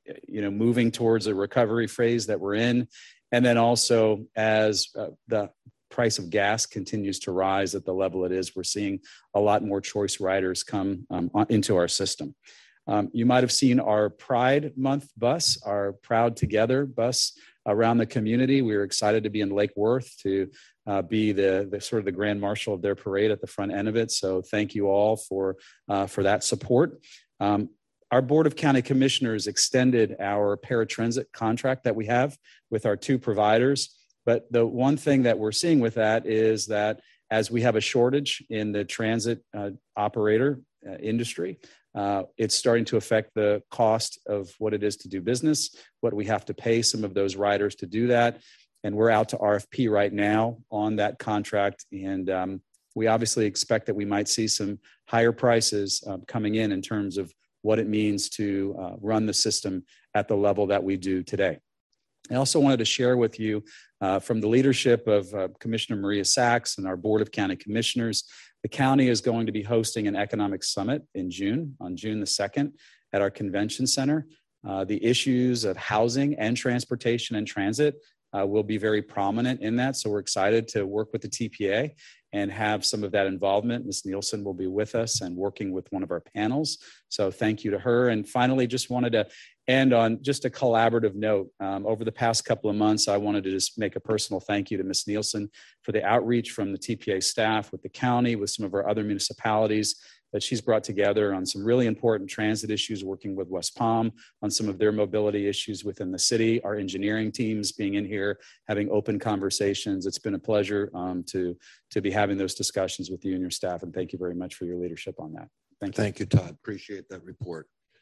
Speaker 4: moving towards a recovery phase that we're in. And then also as the price of gas continues to rise at the level it is, we're seeing a lot more choice riders come into our system. You might have seen our Pride Month bus, our Proud Together bus around the community. We were excited to be in Lake Worth to be the sort of the grand marshal of their parade at the front end of it. So thank you all for that support. Our Board of County Commissioners extended our paratransit contract that we have with our two providers. But the one thing that we're seeing with that is that as we have a shortage in the transit operator industry, it's starting to affect the cost of what it is to do business, what we have to pay some of those riders to do that. And we're out to RFP right now on that contract. And we obviously expect that we might see some higher prices coming in terms of what it means to run the system at the level that we do today. I also wanted to share with you from the leadership of Commissioner Maria Sachs and our Board of County Commissioners, the county is going to be hosting an economic summit in June, on June the 2nd at our convention center. The issues of housing and transportation and transit will be very prominent in that. So we're excited to work with the TPA and have some of that involvement. Ms. Nielsen will be with us and working with one of our panels. So thank you to her. And finally, just wanted to end on just a collaborative note. Over the past couple of months, I wanted to just make a personal thank you to Ms. Nielsen for the outreach from the TPA staff with the county, with some of our other municipalities that she's brought together on some really important transit issues, working with West Palm on some of their mobility issues within the city, our engineering teams being in here, having open conversations. It's been a pleasure to be having those discussions with you and your staff. And thank you very much for your leadership on that. Thank you.
Speaker 1: Thank you, Todd. Appreciate that report.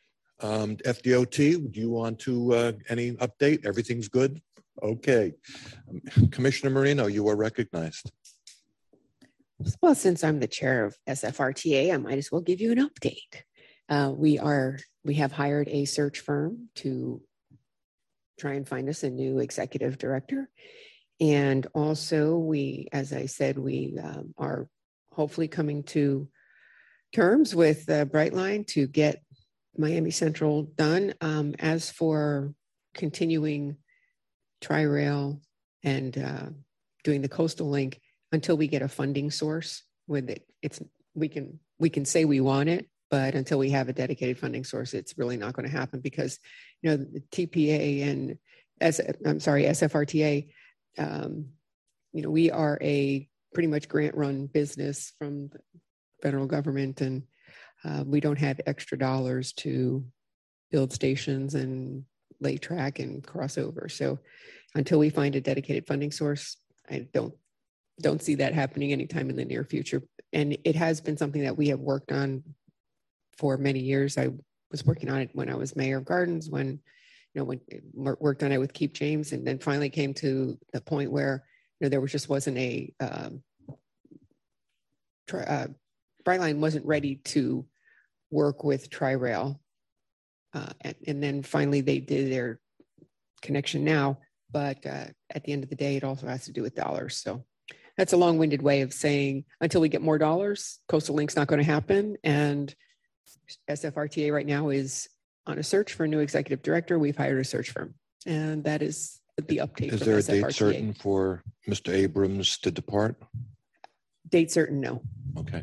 Speaker 1: FDOT, do you want to, any update? Everything's good? Okay. Commissioner Marino, you are recognized.
Speaker 19: Well, since I'm the chair of SFRTA, I might as well give you an update. We have hired a search firm to try and find us a new executive director. And also we, as I said, we are hopefully coming to terms with Brightline to get Miami Central done. As for continuing Tri-Rail and doing the Coastal Link, until we get a funding source with it, we can say we want it, but until we have a dedicated funding source, it's really not going to happen because, the TPA and SFRTA, we are a pretty much grant run business from the federal government, and we don't have extra dollars to build stations and lay track and crossover. So until we find a dedicated funding source, I don't see that happening anytime in the near future. And it has been something that we have worked on for many years. I was working on it when I was mayor of Gardens, when worked on it with Keep James, and then finally came to the point where there just wasn't a Brightline wasn't ready to work with Tri-Rail. And then finally they did their connection now, but at the end of the day, it also has to do with dollars. So that's a long-winded way of saying until we get more dollars, Coastal Link's not going to happen. And SFRTA right now is on a search for a new executive director. We've hired a search firm, and that is the update.
Speaker 1: Is there a date certain for Mr. Abrams to depart?
Speaker 19: Date certain, no.
Speaker 1: Okay.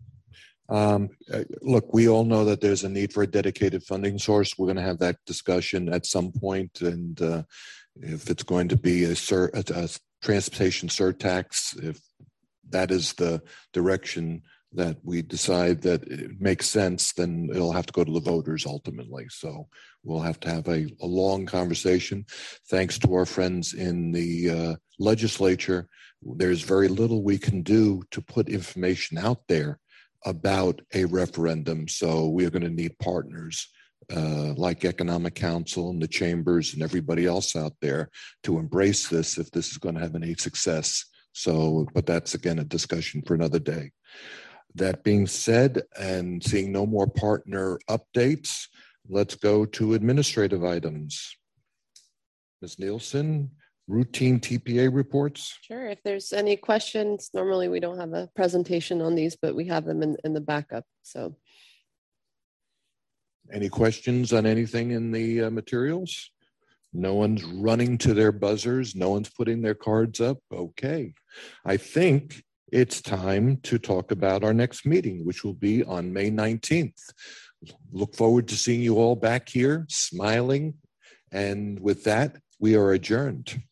Speaker 1: Look, we all know that there's a need for a dedicated funding source. We're going to have that discussion at some point, and if it's going to be a transportation surtax, if that is the direction that we decide that it makes sense, then it'll have to go to the voters ultimately. So we'll have to have a long conversation. Thanks to our friends in the legislature, there's very little we can do to put information out there about a referendum. So we're going to need partners like Economic Council and the chambers and everybody else out there to embrace this if this is going to have any success. So, but that's again a discussion for another day. That being said, and seeing no more partner updates, let's go to administrative items. Ms. Nielsen, routine TPA reports.
Speaker 5: Sure. If there's any questions, normally we don't have a presentation on these, but we have them in the backup. So.
Speaker 1: Any questions on anything in the materials? No one's running to their buzzers. No one's putting their cards up. Okay. I think it's time to talk about our next meeting, which will be on May 19th. Look forward to seeing you all back here smiling. And with that, we are adjourned.